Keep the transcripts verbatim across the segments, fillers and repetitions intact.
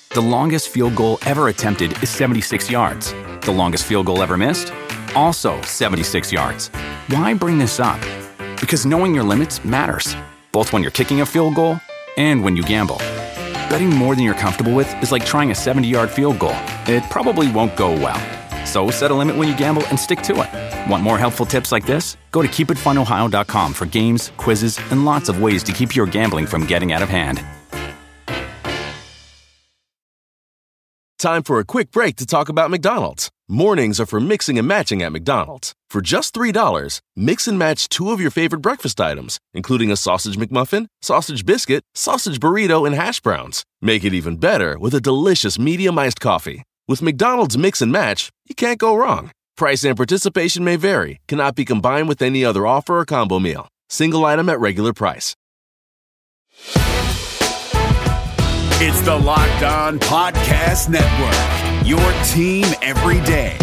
The longest field goal ever attempted is seventy-six yards. The longest field goal ever missed? Also seventy-six yards. Why bring this up? Because knowing your limits matters, both when you're kicking a field goal and when you gamble. Betting more than you're comfortable with is like trying a seventy-yard field goal. It probably won't go well. So set a limit when you gamble and stick to it. Want more helpful tips like this? Go to keep it fun ohio dot com for games, quizzes, and lots of ways to keep your gambling from getting out of hand. Time for a quick break to talk about McDonald's. Mornings are for mixing and matching at McDonald's. For just three dollars, mix and match two of your favorite breakfast items, including a sausage McMuffin, sausage biscuit, sausage burrito, and hash browns. Make it even better with a delicious medium iced coffee. With McDonald's Mix and Match, you can't go wrong. Price and participation may vary, cannot be combined with any other offer or combo meal. Single item at regular price. It's the Locked On Podcast Network, your team every day.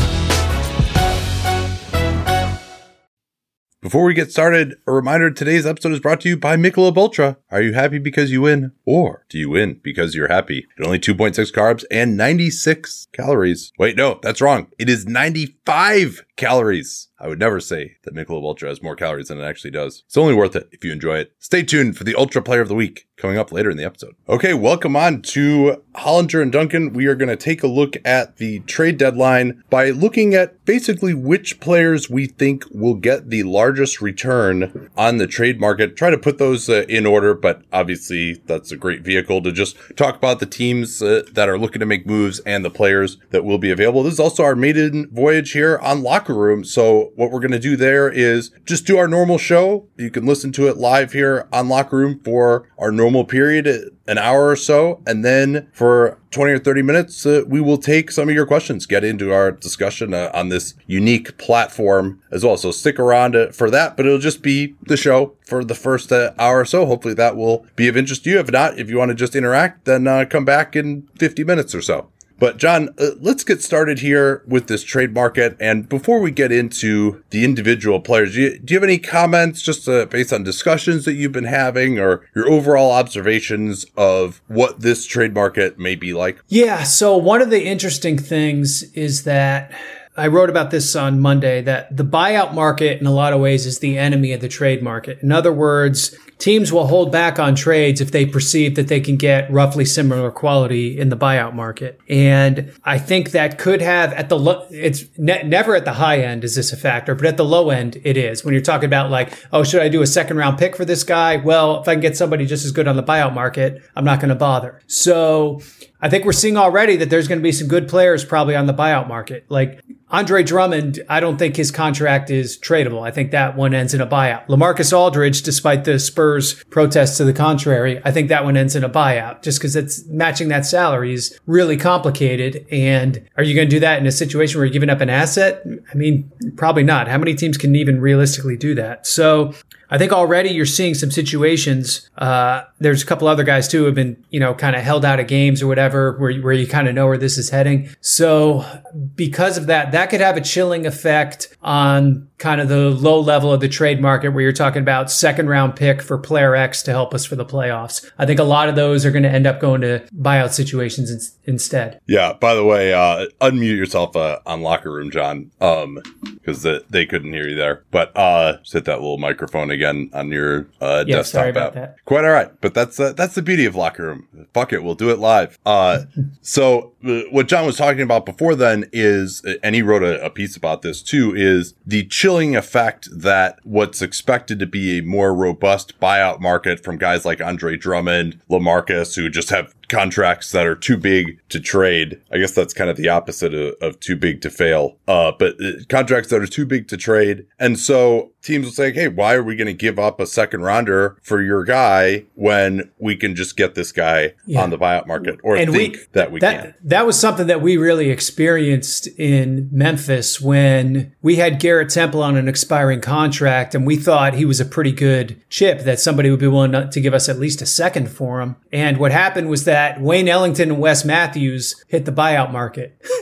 Before we get started, a reminder, today's episode is brought to you by Michelob Ultra. Are you happy because you win? Or do you win because you're happy? At only two point six carbs and ninety-six calories. Wait, no, that's wrong. It is ninety-five calories. I would never say that Michelob Ultra has more calories than it actually does. It's only worth it if you enjoy it. Stay tuned for the Ultra Player of the Week coming up later in the episode. Okay, welcome on to Hollinger and Duncan. We are going to take a look at the trade deadline by looking at basically which players we think will get the largest return on the trade market. Try to put those uh, in order, but obviously that's a great vehicle to just talk about the teams uh, that are looking to make moves and the players that will be available. This is also our maiden voyage here on Locker Room. So what we're going to do there is just do our normal show. You can listen to it live here on Locker Room for our normal period, an hour or so. And then for twenty or thirty minutes, uh, we will take some of your questions, get into our discussion uh, on this unique platform as well. So stick around uh, for that, but it'll just be the show for the first uh, hour or so. Hopefully that will be of interest to you. If not, if you want to just interact, then uh, come back in fifty minutes or so. But John, uh, let's get started here with this trade market. And before we get into the individual players, do you, do you have any comments just uh, based on discussions that you've been having or your overall observations of what this trade market may be like? Yeah. So one of the interesting things is that I wrote about this on Monday, that the buyout market in a lot of ways is the enemy of the trade market. In other words, teams will hold back on trades if they perceive that they can get roughly similar quality in the buyout market. And I think that could have at the low, it's ne- never at the high end is this a factor, but at the low end it is. When you're talking about like, oh, should I do a second round pick for this guy? Well, if I can get somebody just as good on the buyout market, I'm not going to bother. So I think we're seeing already that there's going to be some good players probably on the buyout market. Like Andre Drummond, I don't think his contract is tradable. I think that one ends in a buyout. LaMarcus Aldridge, despite the Spurs protests to the contrary, I think that one ends in a buyout just because it's matching that salary is really complicated. And are you going to do that in a situation where you're giving up an asset? I mean, probably not. How many teams can even realistically do that? So I think already you're seeing some situations. Uh, there's a couple other guys too who have been, you know, kind of held out of games or whatever, where, where you kind of know where this is heading. So because of that, that could have a chilling effect on kind of the low level of the trade market where you're talking about second round pick for player X to help us for the playoffs. I think a lot of those are going to end up going to buyout situations in, instead. Yeah. By the way, uh, unmute yourself uh, on Locker Room, John, um, because the, they couldn't hear you there. But uh, just hit that little microphone again on your uh, yeah, desktop sorry about app. That. Quite all right. But that's uh, that's the beauty of Locker Room. Fuck it, we'll do it live. Uh, so uh, what John was talking about before then is, and he wrote a, a piece about this too, is the chilling effect that what's expected to be a more robust buyout market from guys like Andre Drummond, LaMarcus, who just have contracts that are too big to trade. I guess that's kind of the opposite of, of too big to fail. Uh, but uh, contracts that are too big to trade. And so teams will say, hey, why are we going to give up a second rounder for your guy when we can just get this guy yeah. on the buyout market or and think we, that we that, can? That was something that we really experienced in Memphis when we had Garrett Temple on an expiring contract and we thought he was a pretty good chip, that somebody would be willing to give us at least a second for him. And what happened was that Wayne Ellington and Wes Matthews hit the buyout market.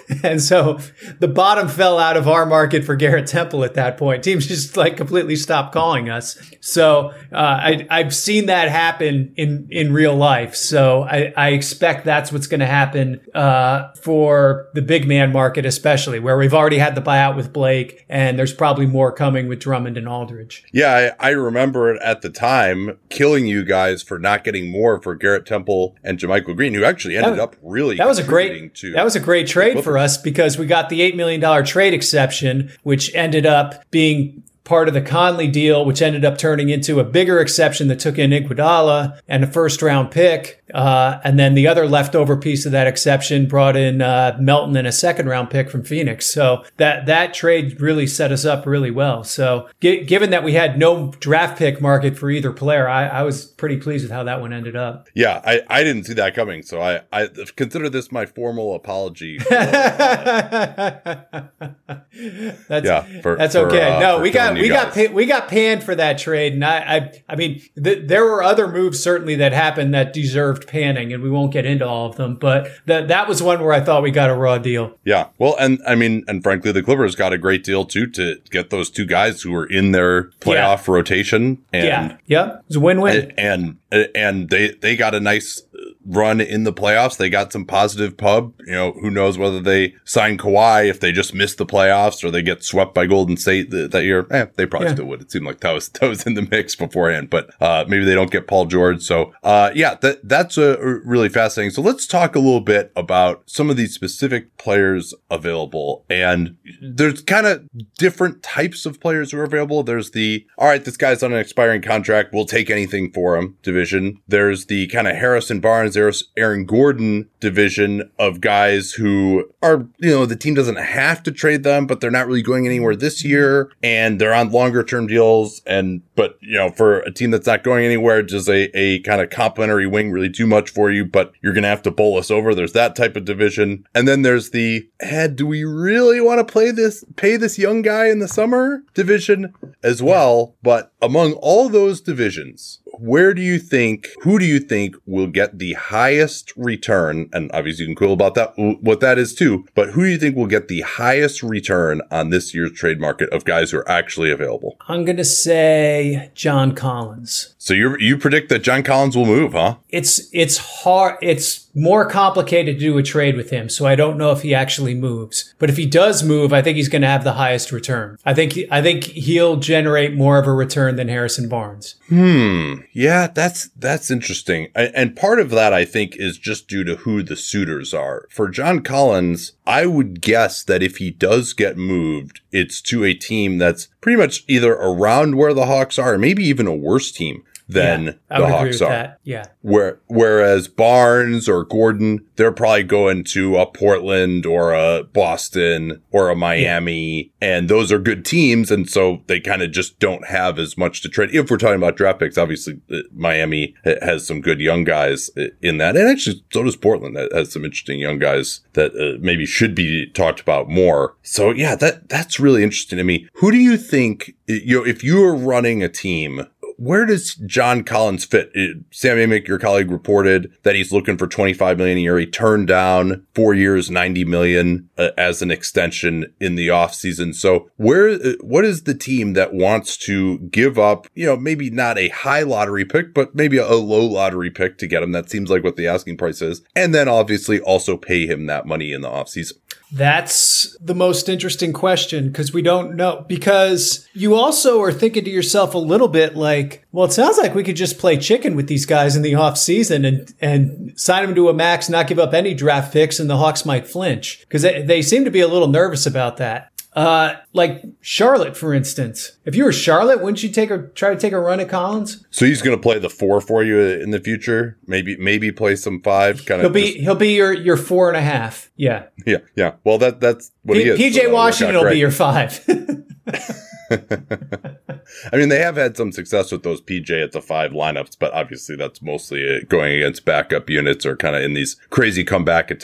And so the bottom fell out of our market for Garrett Temple at that point. Teams just like completely stopped calling us. So uh, I, I've seen that happen in, in real life. So I, I expect that's what's going to happen uh, for the big man market, especially where we've already had the buyout with Blake, and there's probably more coming with Drummond and Aldridge. Yeah, I, I remember at the time killing you guys for not getting more for Garrett Temple and JaMychal Green, who actually ended that, up really that was a great to that was a great trade for us because we got the eight million dollars trade exception, which ended up being part of the Conley deal, which ended up turning into a bigger exception that took in Iguodala and a first round pick. Uh, and then the other leftover piece of that exception brought in uh, Melton and a second round pick from Phoenix. So that that trade really set us up really well. So g- given that we had no draft pick market for either player, I, I was pretty pleased with how that one ended up. Yeah, I, I didn't see that coming. So I, I consider this my formal apology. that's yeah, for, that's for, okay. Uh, no, we got we guys. got pa- we got panned for that trade, and I I, I mean th- there were other moves certainly that happened that deserved panning, and we won't get into all of them. But that that was one where I thought we got a raw deal. Yeah, well, and I mean, and frankly, the Clippers got a great deal too to get those two guys who were in their playoff yeah. rotation. And, yeah, yeah, it was a win-win. And and, and they they got a nice run in the playoffs. They got some positive pub. You know, who knows whether they sign Kawhi if they just miss the playoffs or they get swept by Golden State th- that year. Eh, they probably yeah. still would. It seemed like that was that was in the mix beforehand, but uh, maybe they don't get Paul George. So uh, yeah, that that's a uh, really fascinating. So let's talk a little bit about some of these specific players available. And there's kind of different types of players who are available. There's the, all right, this guy's on an expiring contract, we'll take anything for him division. There's the kind of Harrison Barnes, Aaron Gordon division of guys who are, you know, the team doesn't have to trade them, but they're not really going anywhere this year and they're on longer term deals. And, but, you know, for a team that's not going anywhere, does a, a kind of complimentary wing really do much for you, but you're going to have to bowl us over. There's that type of division. And then there's the, eh, do we really want to play this, pay this young guy in the summer division as well? But among all those divisions, where do you think, who do you think will get the highest return? And obviously you can quibble about that, what that is too, but who do you think will get the highest return on this year's trade market of guys who are actually available? I'm going to say John Collins. So you you predict that John Collins will move, huh? It's, it's hard. It's more complicated to do a trade with him. So I don't know if he actually moves, but if he does move, I think he's going to have the highest return. I think, I think he'll generate more of a return than Harrison Barnes. Hmm. Yeah, that's, that's interesting. And part of that, I think, is just due to who the suitors are. For John Collins, I would guess that if he does get moved, it's to a team that's pretty much either around where the Hawks are, or maybe even a worse team than yeah, the Hawks are. That. Yeah. Where, whereas Barnes or Gordon, they're probably going to a Portland or a Boston or a Miami, yeah. and those are good teams. And so they kind of just don't have as much to trade. If we're talking about draft picks, obviously uh, Miami has some good young guys in that. And actually, so does Portland. That has some interesting young guys that uh, maybe should be talked about more. So yeah, that, that's really interesting to me. Who do you think, you know, if you were running a team, where does John Collins fit? Sam Amick, your colleague, reported that he's looking for twenty-five million dollars a year. He turned down four years, ninety million dollars uh, as an extension in the offseason. So where, what is the team that wants to give up, you know, maybe not a high lottery pick, but maybe a low lottery pick to get him? That seems like what the asking price is. And then obviously also pay him that money in the offseason. That's the most interesting question because we don't know. Because you also are thinking to yourself a little bit like, well, it sounds like we could just play chicken with these guys in the off season and, and sign them to a max, not give up any draft picks, and the Hawks might flinch because they, they seem to be a little nervous about that. Uh, like Charlotte, for instance. If you were Charlotte, wouldn't you take a try to take a run at Collins? So he's going to play the four for you in the future. Maybe maybe play some five. Kind of. He'll be just... he'll be your your four and a half. Yeah. Yeah. Yeah. Well, that that's what P- he is. P J so Washington will be your five. I mean, they have had some success with those P J at the five lineups, but obviously that's mostly going against backup units or kind of in these crazy comeback attempts.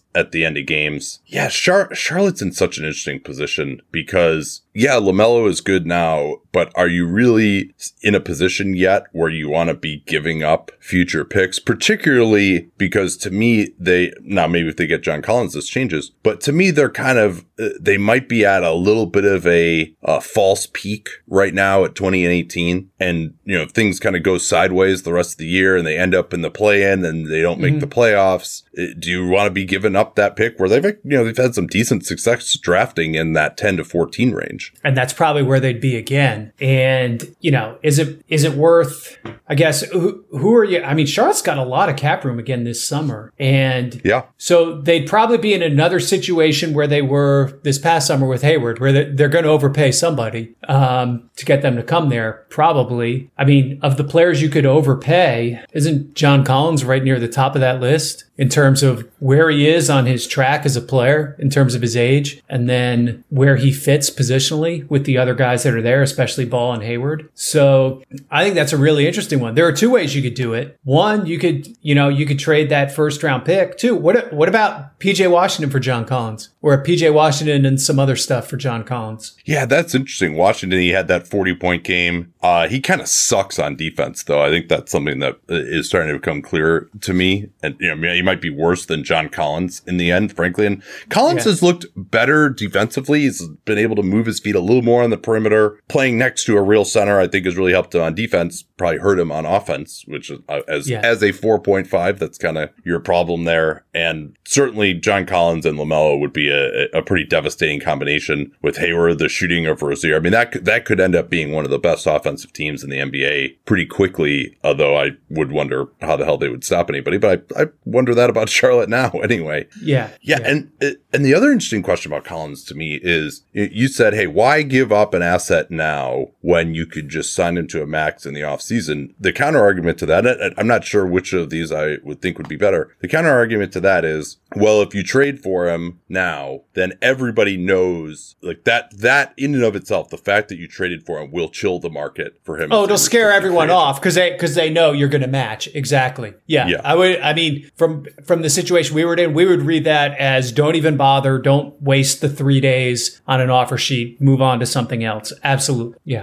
at the end of games. Yeah, Char- Charlotte's in such an interesting position because, yeah, LaMelo is good now, but are you really in a position yet where you want to be giving up future picks, particularly because to me, they, now maybe if they get John Collins, this changes, but to me, they're kind of, they might be at a little bit of a, a false peak right now at twenty and eighteen. And, you know, if things kind of go sideways the rest of the year and they end up in the play-in and they don't make mm-hmm. the playoffs, do you want to be giving up that pick where they've, you know, they've had some decent success drafting in that ten to fourteen range? And that's probably where they'd be again. And, you know, is it, is it worth, I guess, who, who are you? I mean, Charlotte's got a lot of cap room again this summer. And yeah, so they'd probably be in another situation where they were this past summer with Hayward, where they're, they're going to overpay somebody um, to get them to come there. Probably. I mean, of the players you could overpay, isn't John Collins right near the top of that list in terms of where he is on his track as a player, in terms of his age, and then where he fits positionally with the other guys that are there, especially Ball and Hayward. So I think that's a really interesting one. There are two ways you could do it. One, you could, you know, you could trade that first round pick. Two, what, what about P J Washington for John Collins, or P J Washington and some other stuff for John Collins? Yeah, that's interesting. Washington, he had that forty point game. Uh, he kind of sucks on defense, though. I think that's something that is starting to become clear to me. And, you know, he might be worse than John Collins in the end, frankly. And Collins yeah. has looked better defensively. He's been able to move his feet a little more on the perimeter. Playing next to a real center, I think, has really helped him on defense. Probably hurt him on offense, which is, uh, as yeah. as a four point five, that's kind of your problem there. And certainly John Collins and LaMelo would be a, a pretty devastating combination with Hayward, the shooting of Rozier. I mean, that could, that could end up being one of the best offensive teams in the N B A pretty quickly, although I would wonder how the hell they would stop anybody. But I, I wonder that about Charlotte now anyway. Yeah, yeah. Yeah. And, and the other interesting question about Collins to me is you said, hey, why give up an asset now when you could just sign him to a max in the offseason? The counter argument to that, I'm not sure which of these I would think would be better. The counter argument to that is, well, if you trade for him now, then everybody knows like that, that in and of itself, the fact that you traded for him will chill the market for him. Oh, it'll scare everyone off because they, because they know you're going to match. Exactly. Yeah. yeah. I would, I mean, from, from the situation we were in, we would read that as don't even bother. Don't waste the three days on an offer sheet. Move on to something else. Absolutely. Yeah.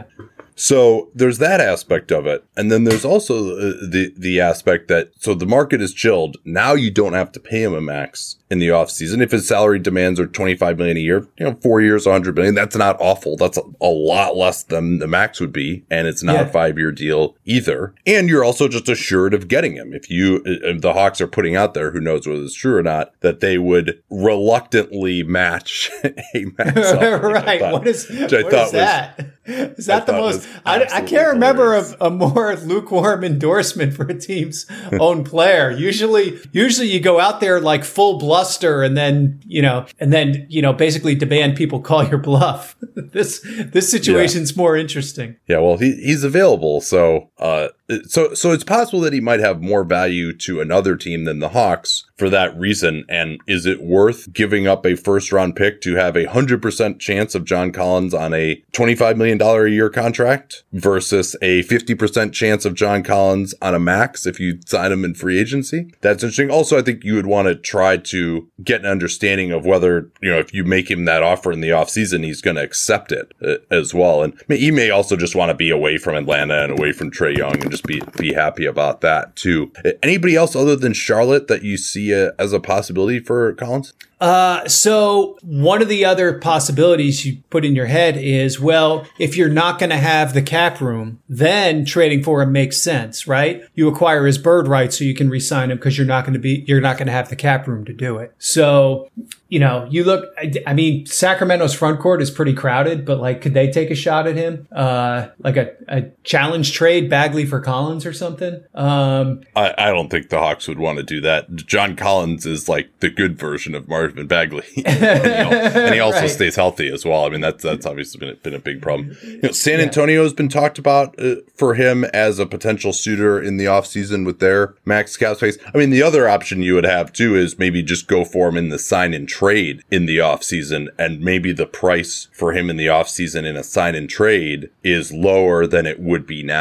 So there's that aspect of it. And then there's also the the aspect that, so the market is chilled. Now you don't have to pay him a max in the offseason. If his salary demands are twenty-five million dollars a year, you know, four years, one hundred million dollars, that's not awful. That's a, a lot less than the max would be. And it's not yeah. a five-year deal either. And you're also just assured of getting him. If you, if the Hawks are putting out there, who knows whether it's true or not, that they would reluctantly match a max offer. Right. Thought, what is, what is that? Was, is that the most, I, I can't remember a, a more lukewarm endorsement for a team's own player. Usually, usually you go out there like full bluster and then, you know, and then, you know, basically demand people call your bluff. this, this situation's yeah. more interesting. Yeah. Well, he, he's available. So, uh, so, so it's possible that he might have more value to another team than the Hawks for that reason. And is it worth giving up a first round pick to have a hundred percent chance of John Collins on a twenty-five million dollars a year contract versus a fifty percent chance of John Collins on a max if you sign him in free agency? That's interesting. Also, I think you would want to try to get an understanding of whether, you know, if you make him that offer in the offseason, he's going to accept it uh, as well. And he may also just want to be away from Atlanta and away from Trae Young and just be, be happy about that too. Anybody else other than Charlotte that you see uh, as a possibility for Collins? Uh, so one of the other possibilities you put in your head is, well, if you're not going to have the cap room, then trading for him makes sense, right? You acquire his bird rights so you can re-sign him because you're not going to be, you're not going to have the cap room to do it. So, you know, you look, I, I mean, Sacramento's front court is pretty crowded, but like, could they take a shot at him? Uh, like a, a challenge trade, Bagley for Collins or something? Um, I, I don't think the Hawks would want to do that. John Collins is like the good version of Marvin Bagley. and, he, and he also right. stays healthy as well. I mean, that's, that's obviously been a, been a big problem. You know, San Antonio has been talked about uh, for him as a potential suitor in the offseason with their max cap space. I mean, the other option you would have too is maybe just go for him in the sign and trade in the offseason, and maybe the price for him in the offseason in a sign and trade is lower than it would be now.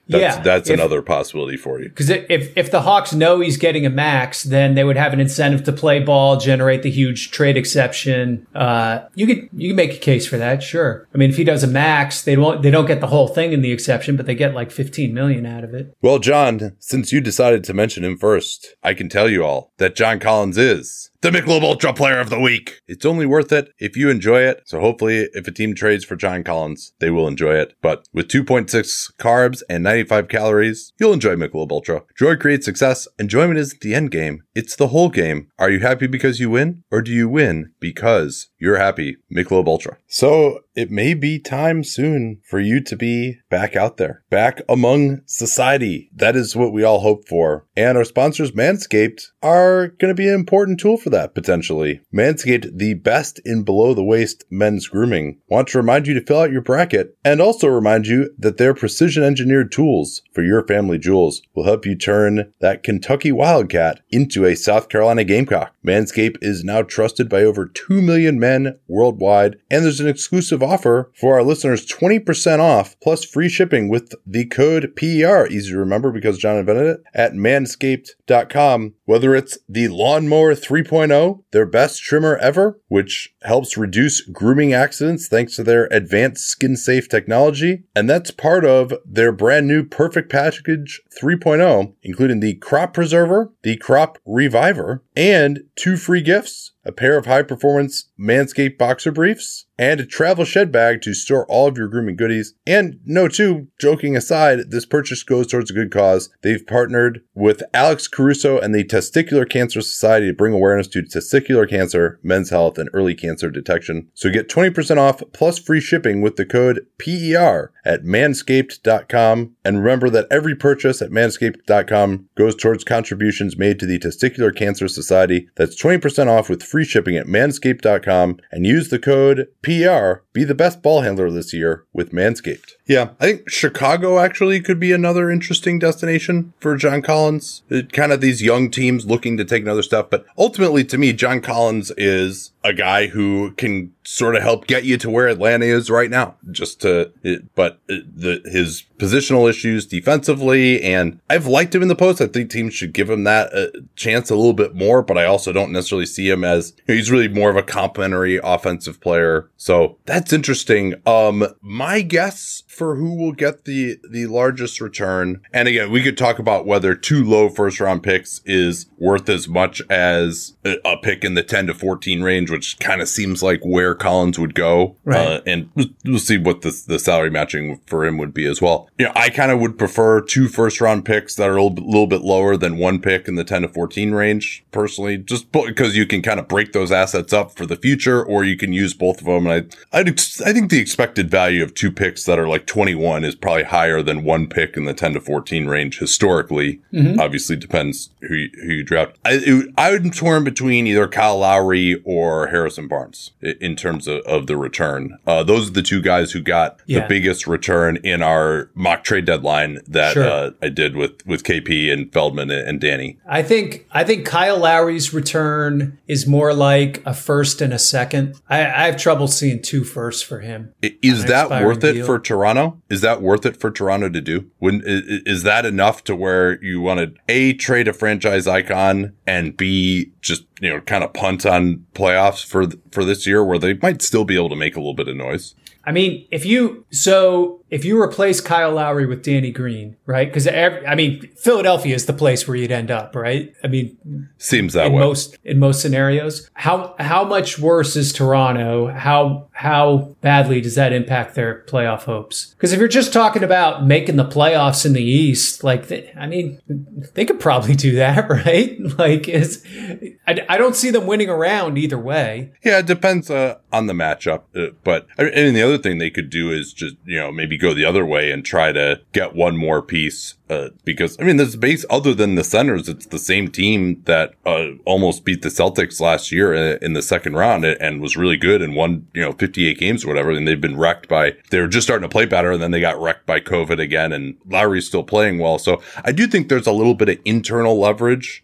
That's, yeah, that's if, another possibility for you. Because if if the Hawks know he's getting a max, then they would have an incentive to play ball, generate the huge trade exception. Uh, you could you can make a case for that, sure. I mean, if he does a max, they won't they don't get the whole thing in the exception, but they get like fifteen million out of it. Well, John, since you decided to mention him first, I can tell you all that John Collins is the Michelob Ultra Player of the Week. It's only worth it if you enjoy it. So hopefully, if a team trades for John Collins, they will enjoy it. But with two point six carbs and ninety-five calories, you'll enjoy Michelob Ultra. Joy creates success. Enjoyment isn't the end game. It's the whole game. Are you happy because you win? Or do you win because you're happy? Michelob Ultra. So it may be time soon for you to be back out there, back among society. That is what we all hope for. And our sponsors, Manscaped, are going to be an important tool for that, potentially. Manscaped, the best in below-the-waist men's grooming, want to remind you to fill out your bracket and also remind you that their precision-engineered tools for your family jewels will help you turn that Kentucky Wildcat into a South Carolina Gamecock. Manscaped is now trusted by over two million men worldwide, and there's an exclusive offer for our listeners, twenty percent off plus free shipping with the code P E R, easy to remember because John invented it, at manscaped dot com. Whether it's the Lawnmower three point oh, their best trimmer ever, which helps reduce grooming accidents thanks to their advanced skin-safe technology, and that's part of their brand new Perfect Package three point oh, including the Crop Preserver, the Crop Reviver, and two free gifts: a pair of high-performance Manscaped boxer briefs, and a travel shed bag to store all of your grooming goodies. And no, too, joking aside, this purchase goes towards a good cause. They've partnered with Alex Caruso and the Testicular Cancer Society to bring awareness to testicular cancer, men's health, and early cancer detection. So get twenty percent off plus free shipping with the code P E R at manscaped dot com. And remember that every purchase at manscaped dot com goes towards contributions made to the Testicular Cancer Society. That's twenty percent off with free shipping at manscaped dot com, and use the code P E R. Be the best ball handler this year with Manscaped. Yeah, I think Chicago actually could be another interesting destination for John Collins. It, kind of these young teams looking to take another step. But ultimately, to me, John Collins is a guy who can sort of help get you to where Atlanta is right now. Just to, it, but it, the his positional issues defensively, and I've liked him in the post. I think teams should give him that uh, chance a little bit more, but I also don't necessarily see him as, you know, he's really more of a complementary offensive player. So that's interesting. Um, my guess for who will get the, the largest return, and again, we could talk about whether two low first round picks is worth as much as a, a pick in the ten to fourteen range, which kind of seems like where Collins would go. Right. Uh, and we'll see what the, the salary matching for him would be as well. You know, I kind of would prefer two first round picks that are a little bit, little bit lower than one pick in the ten to fourteen range, personally, just because you can kind of break those assets up for the future, or you can use both of them. And I, I'd, I think the expected value of two picks that are like twenty-one is probably higher than one pick in the ten to fourteen range historically. Mm-hmm. Obviously depends who you, who you draft. I, it, I would torn between either Kyle Lowry or Harrison Barnes in terms of, of the return. Uh, those are the two guys who got yeah. the biggest return in our mock trade deadline that sure. uh, I did with, with K P and Feldman and, and Danny. I think I think Kyle Lowry's return is more like a first and a second. I, I have trouble seeing two firsts for him. Is that worth it deal. for Toronto? Is that worth it for Toronto to do? When is, is that enough to where you want to A, trade a franchise icon, and B, just, you know, kind of punt on playoffs for for this year where they might still be able to make a little bit of noise? I mean, if you so if you replace Kyle Lowry with Danny Green, right? Because I mean, Philadelphia is the place where you'd end up, right? I mean, seems that in way most in most scenarios. How how much worse is Toronto? How how badly does that impact their playoff hopes? Because if you're just talking about making the playoffs in the East, like they, I mean, they could probably do that, right? Like, is I, I don't see them winning around either way. Yeah, it depends uh, on the matchup, uh, but I mean, the other thing they could do is just, you know, maybe go the other way and try to get one more piece. Uh, because, I mean, this base, other than the centers, it's the same team that uh, almost beat the Celtics last year in, in the second round and was really good and won, you know, fifty-eight games or whatever. And they've been wrecked by, they were just starting to play better, and then they got wrecked by COVID again, and Lowry's still playing well. So I do think there's a little bit of internal leverage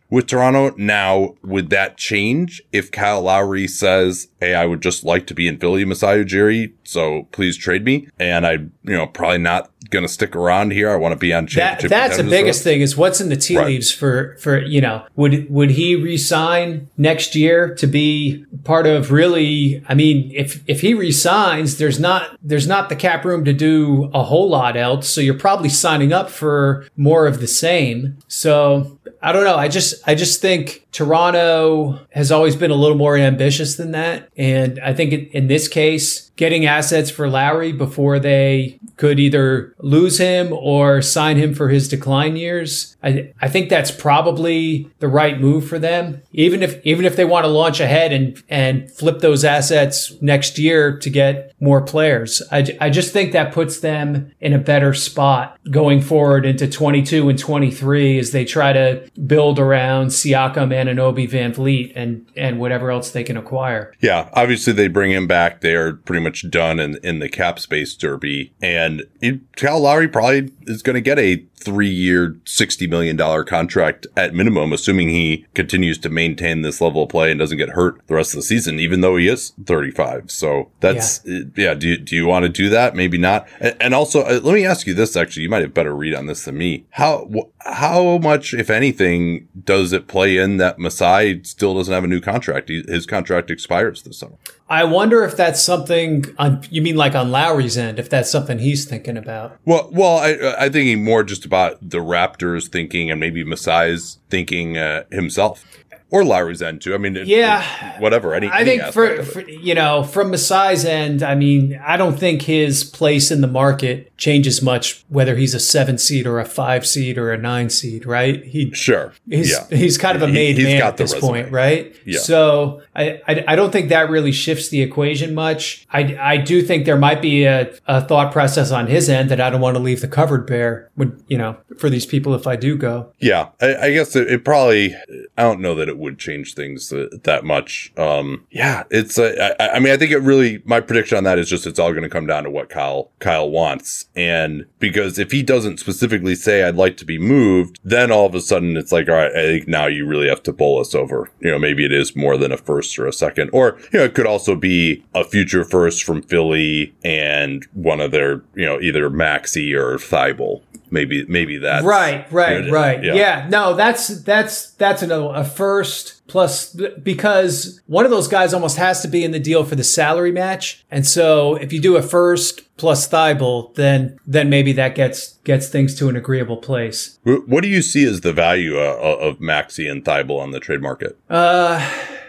with Toronto. Now, would that change if Kyle Lowry says, hey, I would just like to be in Philly, Masai Ujiri, so please trade me? And I, you know, probably not going to stick around here. I want to be on championship. That, that's the biggest thing is what's in the tea right. leaves for, for, you know, would, would he resign next year to be part of really, I mean, if, if he resigns, there's not, there's not the cap room to do a whole lot else. So you're probably signing up for more of the same. So I don't know. I just, I just think Toronto has always been a little more ambitious than that. And I think in, in this case, getting assets for Lowry before they could either lose him or sign him for his decline years, I, I think that's probably the right move for them. Even if, even if they want to launch ahead and, and flip those assets next year to get more players. I, I just think that puts them in a better spot going forward into twenty-two and twenty-three as they try to build around Siakam, Anunoby, Van Vliet, and, and whatever else they can acquire. Yeah, obviously they bring him back. They are pretty much done in, in the cap space derby. And it, Kyle Lowry probably is going to get a three-year, sixty million dollars contract at minimum, assuming he continues to maintain this level of play and doesn't get hurt the rest of the season, even though he is thirty-five. So that's, yeah, yeah do, you, do you want to do that? Maybe not. And, and also, uh, let me ask you this, actually. You might have better read on this than me. How wh- how much, if anything, does it play in that Masai still doesn't have a new contract? He, his contract expires this summer. I wonder if that's something on, you mean like on Lowry's end, if that's something he's thinking about. Well, well, I, I think more just about the Raptors thinking and maybe Masai's thinking uh, himself. Or Lowry's end too. I mean, it, yeah, it, whatever. Any, I any think for, for you know, from Masai's end, I mean, I don't think his place in the market changes much whether he's a seven seed or a five seed or a nine seed, right? He sure, he's yeah. he's kind of a made he, man got at this resume. point, right? Yeah. So I, I I don't think that really shifts the equation much. I I do think there might be a, a thought process on his end that I don't want to leave the cupboard bare, when, you know, for these people if I do go. Yeah, I, I guess it, it probably. I don't know that it would change things that much. Um, yeah, it's. Uh, I, I mean, I think it really. My prediction on that is just it's all going to come down to what Kyle Kyle wants, and because if he doesn't specifically say I'd like to be moved, then all of a sudden it's like, all right, I think now you really have to bowl us over. You know, maybe it is more than a first or a second, or you know, it could also be a future first from Philly and one of their, you know, either Maxey or Thibault. Maybe, maybe that's right, right, you know, right. Yeah. yeah, no, that's that's that's another a first plus because one of those guys almost has to be in the deal for the salary match, and so if you do a first plus Thibault, then then maybe that gets gets things to an agreeable place. What do you see as the value uh, of Maxey and Thibault on the trade market? Uh.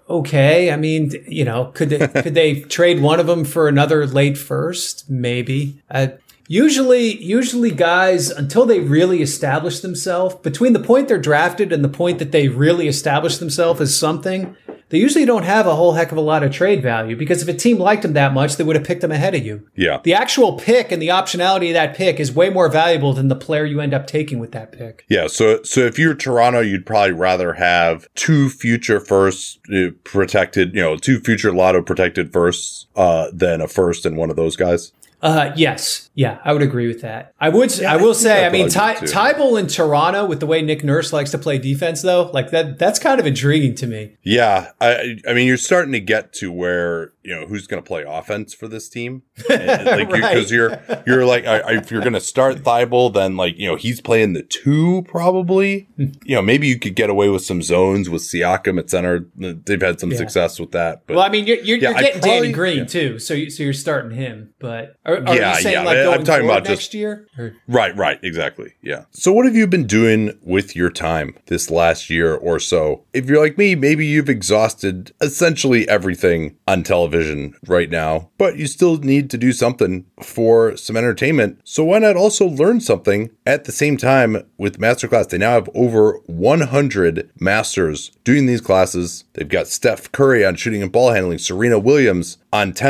Okay, I mean, you know, could they, could they trade one of them for another late first? Maybe. Uh, Usually, usually guys, until they really establish themselves, between the point they're drafted and the point that they really establish themselves as something, they usually don't have a whole heck of a lot of trade value, because if a team liked them that much, they would have picked them ahead of you. Yeah. The actual pick and the optionality of that pick is way more valuable than the player you end up taking with that pick. Yeah. So, so if you're Toronto, you'd probably rather have two future firsts uh, protected, you know, two future lotto protected firsts uh, than a first and one of those guys. Uh, yes. Yeah, I would agree with that. I would, yeah, I will I say, I mean, Ty, Thibault in Toronto with the way Nick Nurse likes to play defense, though, like that, that's kind of intriguing to me. Yeah. I, I mean, you're starting to get to where, you know, who's going to play offense for this team? And, like, right. Because you're, you're like, if you're going to start Thibault, then like, you know, he's playing the two probably. You know, maybe you could get away with some zones with Siakam at center. They've had some yeah. success with that. But, well, I mean, you're, you're, yeah, you're getting probably, Danny Green, yeah. too. So, you, so you're starting him, but are, are yeah, you saying yeah. like going I'm talking forward about next just, year? Or? Right, right. Exactly. Yeah. So what have you been doing with your time this last year or so? If you're like me, maybe you've exhausted essentially everything on television right now, but you still need to do something for some entertainment. So why not also learn something at the same time with Masterclass? They now have over one hundred masters doing these classes. They've got Steph Curry on shooting and ball handling, Serena Williams on tennis,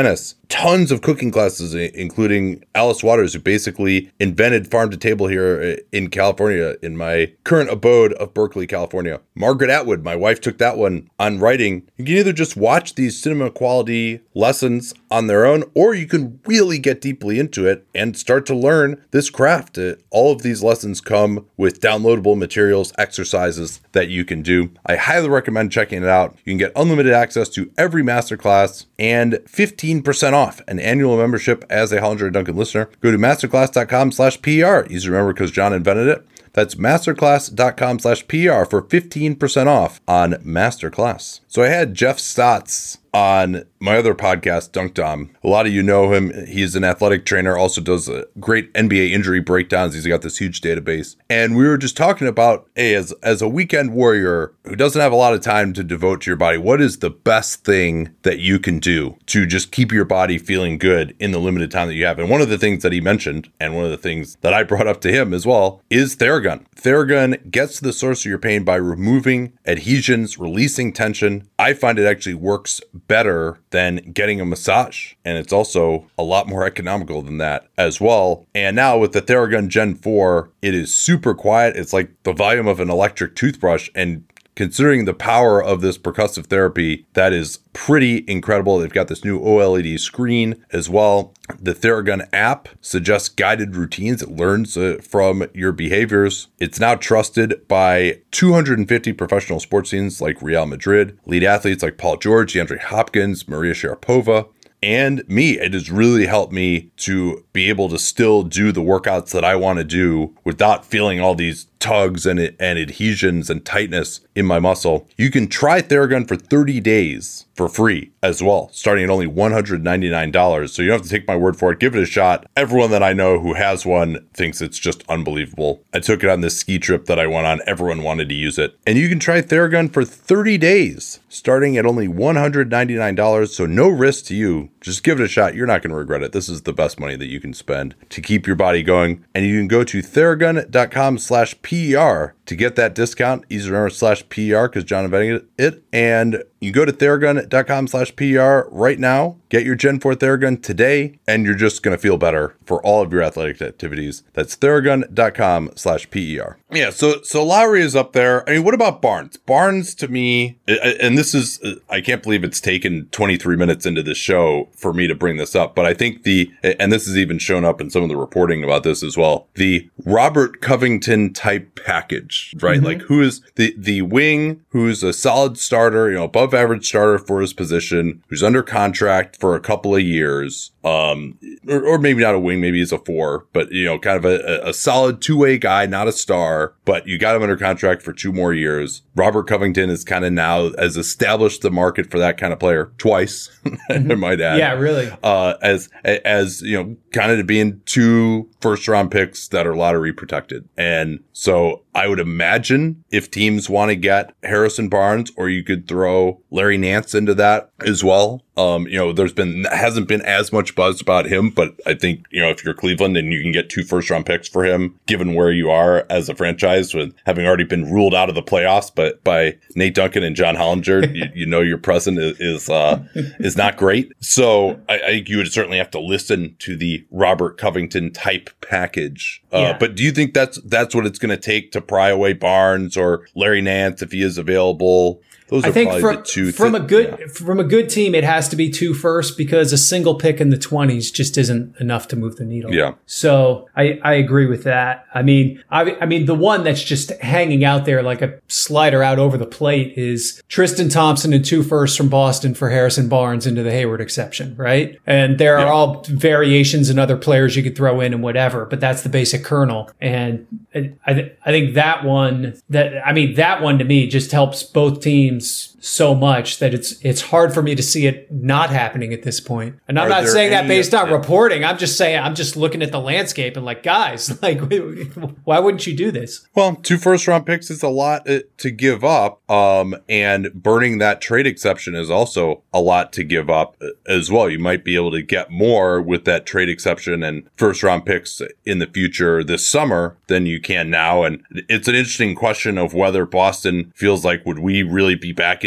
tons of cooking classes, including Alice Waters, who basically invented farm to table here in California, in my current abode of Berkeley, California. Margaret Atwood, my wife, took that one on writing. You can either just watch these cinema quality lessons on their own, or you can really get deeply into it and start to learn this craft. All of these lessons come with downloadable materials, exercises that you can do. I highly recommend checking it out. You can get unlimited access to every masterclass and fifteen percent off an annual membership as a Hollinger and Duncan listener. Go to masterclass.com slash PR. Easy to remember because John invented it. That's masterclass.com slash PR for fifteen percent off on Masterclass. So I had Jeff Stotts on my other podcast, Dunk Dom. A lot of you know him. He's an athletic trainer, also does a great N B A injury breakdowns. He's got this huge database. And we were just talking about, hey, as, as a weekend warrior who doesn't have a lot of time to devote to your body, what is the best thing that you can do to just keep your body feeling good in the limited time that you have? And one of the things that he mentioned, and one of the things that I brought up to him as well, is Theragun. Theragun gets to the source of your pain by removing adhesions, releasing tension. I find it actually works better than getting a massage. And it's also a lot more economical than that as well. And now with the Theragun Gen four, it is super quiet. It's like the volume of an electric toothbrush. And considering the power of this percussive therapy, that is pretty incredible. They've got this new O L E D screen as well. The Theragun app suggests guided routines. It learns uh, from your behaviors. It's now trusted by two hundred fifty professional sports teams like Real Madrid, elite athletes like Paul George, DeAndre Hopkins, Maria Sharapova, and me. It has really helped me to be able to still do the workouts that I want to do without feeling all these tugs and, and adhesions and tightness in my muscle. You can try Theragun for thirty days for free as well, starting at only one hundred ninety-nine dollars. So you don't have to take my word for it. Give it a shot. Everyone that I know who has one thinks it's just unbelievable. I took it on this ski trip that I went on. Everyone wanted to use it. And you can try Theragun for thirty days, starting at only one hundred ninety-nine dollars. So no risk to you. Just give it a shot. You're not going to regret it. This is the best money that you can spend to keep your body going. And you can go to theragun.com slash PR to get that discount. Easy to remember slash PR because John invented it. And you go to theragun.com slash PR right now. Get your Gen four Theragun today, and you're just going to feel better for all of your athletic activities. That's theragun.com slash PER. Yeah, so so Lowry is up there. I mean, what about Barnes? Barnes, to me, and this is, I can't believe it's taken twenty-three minutes into this show for me to bring this up, but I think the, and this has even shown up in some of the reporting about this as well, the Robert Covington type package, right? Mm-hmm. Like who is the, the wing, who's a solid starter, you know, above average starter for his position, who's under contract for a couple of years, um, or, or maybe not a wing, maybe he's a four, but, you know, kind of a, a solid two-way guy, not a star, but you got him under contract for two more years. Robert Covington is kind of now has established the market for that kind of player twice, I might add. Yeah, really. Uh, as, as, you know, kind of being two first round picks that are lottery protected. And so I would imagine if teams want to get Harrison Barnes, or you could throw Larry Nance into that as well. Um, you know, there's been, hasn't been as much buzz about him, but I think, you know, if you're Cleveland and you can get two first round picks for him, given where you are as a franchise with having already been ruled out of the playoffs, but by Nate Duncan and John Hollinger, you, you know, your present is, is, uh, is not great. So I, I think you would certainly have to listen to the Robert Covington type package. Uh, yeah. But do you think that's, that's what it's going to take to pry away Barnes or Larry Nance if he is available? Those are I think probably from, the two from th- a good yeah. from a good team, it has to be two first because a single pick in the twenties just isn't enough to move the needle. Yeah. So I, I agree with that. I mean, I, I mean, the one that's just hanging out there like a slider out over the plate is Tristan Thompson and two firsts from Boston for Harrison Barnes into the Hayward exception, right? And there are yeah. all variations and other players you could throw in and whatever, but that's the basic kernel. And I, th- I think that one that I mean that one to me just helps both teams so much that it's it's hard for me to see it not happening at this point. And I'm Are not saying that based on yeah. reporting. I'm just saying I'm just looking at the landscape and like, guys, like, why wouldn't you do this? Well, two first round picks is a lot to give up, um, and burning that trade exception is also a lot to give up as well. You might be able to get more with that trade exception and first round picks in the future this summer than you can now. And it's an interesting question of whether Boston feels like, would we really be back in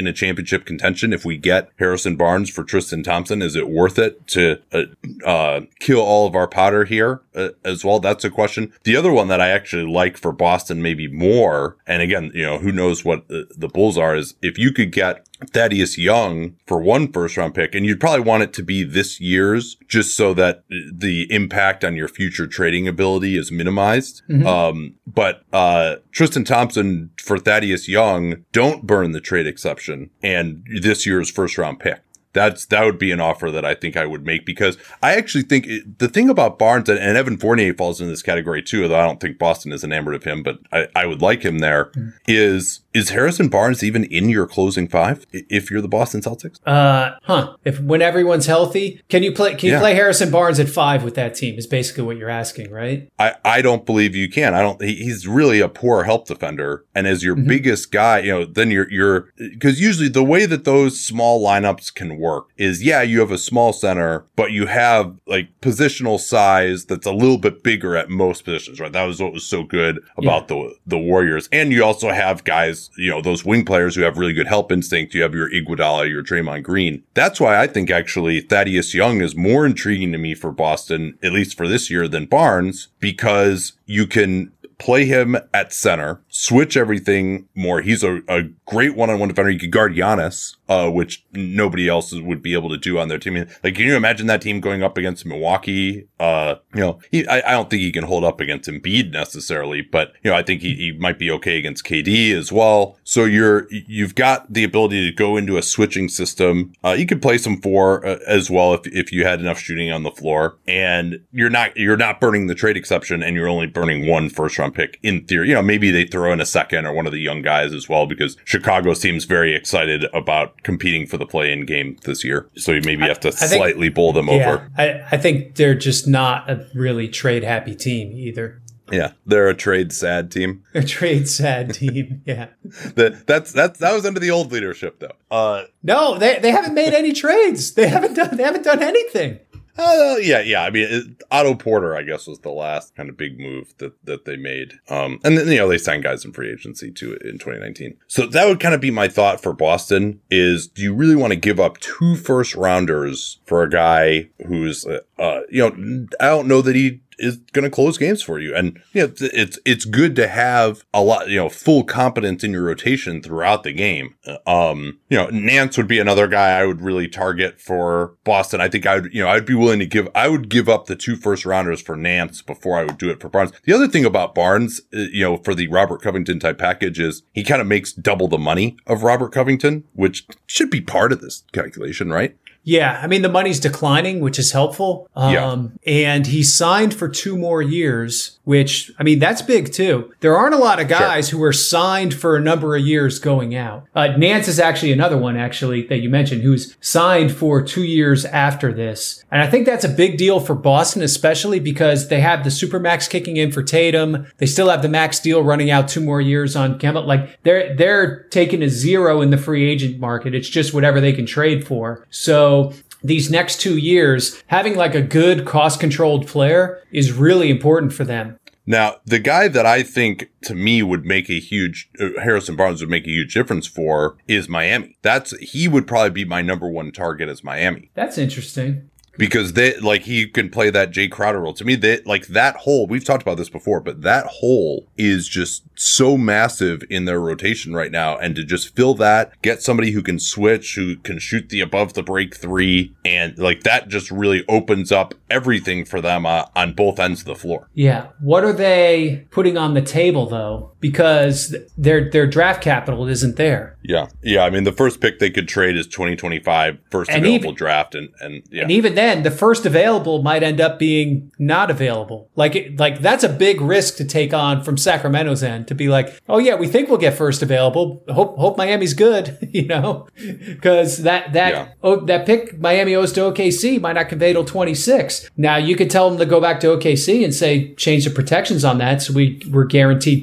into championship contention if we get Harrison Barnes for Tristan Thompson? Is it worth it to uh, uh, kill all of our powder here uh, as well? That's a question. The other one that I actually like for Boston maybe more, and again, you know, who knows what the, the Bulls are, is if you could get Thaddeus Young for one first round pick, and you'd probably want it to be this year's just so that the impact on your future trading ability is minimized. Mm-hmm. Um, but, uh, Tristan Thompson for Thaddeus Young, don't burn the trade exception and this year's first round pick. That's, that would be an offer that I think I would make, because I actually think it, the thing about Barnes, and, and Evan Fournier falls in this category too, although I don't think Boston is enamored of him, but I, I would like him there, mm-hmm. is, is Harrison Barnes even in your closing five if you're the Boston Celtics? Uh, huh. If, when everyone's healthy, can you play, can you yeah. play Harrison Barnes at five with that team is basically what you're asking, right? I, I don't believe you can. I don't, he, he's really a poor help defender. And as your mm-hmm. biggest guy, you know, then you're, you're, cause usually the way that those small lineups can work is, yeah, you have a small center, but you have like positional size that's a little bit bigger at most positions, right? That was what was so good about yeah. the, the Warriors. And you also have guys, you know, those wing players who have really good help instinct. You have your Iguodala, your Draymond Green. That's why I think actually Thaddeus Young is more intriguing to me for Boston, at least for this year, than Barnes, because you can play him at center, switch everything more. He's a, a great one-on-one defender. You could guard Giannis, uh, which nobody else would be able to do on their team. Like, can you imagine that team going up against Milwaukee? Uh, you know, he, I, I don't think he can hold up against Embiid necessarily, but, you know, I think he, he might be okay against K D as well. So you're, you've got the ability to go into a switching system. Uh, you could play some four uh, as well if, if you had enough shooting on the floor, and you're not, you're not burning the trade exception, and you're only burning one first round pick in theory. You know, maybe they throw in a second or one of the young guys as well, because Chicago seems very excited about competing for the play-in game this year. So you maybe have to I, I slightly think, bowl them yeah, over. I, I think they're just not a really trade-happy team either. Yeah, they're a trade sad team. A trade sad team, yeah. the, that's that's that was under the old leadership, though. Uh, no, they they haven't made any trades. They haven't done they haven't done anything. Uh, yeah, yeah. I mean, it, Otto Porter, I guess, was the last kind of big move that, that they made. Um, and then, you know, they signed guys in free agency too in twenty nineteen. So that would kind of be my thought for Boston is, do you really want to give up two first rounders for a guy who's, uh, uh you know, I don't know that he is going to close games for you. And, you know, it's, it's good to have a lot, you know, full competence in your rotation throughout the game. Um, you know, Nance would be another guy I would really target for Boston. I think I would, you know, I'd be willing to give, I would give up the two first rounders for Nance before I would do it for Barnes. The other thing about Barnes, you know, for the Robert Covington type package is he kind of makes double the money of Robert Covington, which should be part of this calculation, right? Yeah, I mean, the money's declining, which is helpful. Um, yeah. And he signed for two more years, which, I mean, that's big too. There aren't a lot of guys sure. who are signed for a number of years going out. Uh, Nance is actually another one, actually, that you mentioned, who's signed for two years after this. And I think that's a big deal for Boston, especially because they have the Supermax kicking in for Tatum. They still have the max deal running out two more years on Kemba. Like, they're, they're taking a zero in the free agent market. It's just whatever they can trade for. So, So these next two years, having like a good cost-controlled player is really important for them. Now, the guy that I think to me would make a huge, uh, Harrison Barnes would make a huge difference for is Miami. That's, he would probably be my number one target as Miami. That's interesting. Because they, like, he can play that Jay Crowder role. To me, they, like, that hole, we've talked about this before, but that hole is just so massive in their rotation right now. And to just fill that, get somebody who can switch, who can shoot the above the break three, and, like, that just really opens up everything for them uh, on both ends of the floor. Yeah. What are they putting on the table, though? Because their their draft capital isn't there. Yeah. Yeah. I mean, the first pick they could trade is twenty twenty-five, first and available even, draft. And, and, yeah. And even then, the first available might end up being not available. Like, it, like that's a big risk to take on from Sacramento's end, to be like, oh yeah, we think we'll get first available. Hope hope Miami's good, you know, because that that yeah. oh, that pick Miami owes to O K C might not convey till twenty-six. Now you could tell them to go back to O K C and say change the protections on that, so we we're guaranteed picks in twenty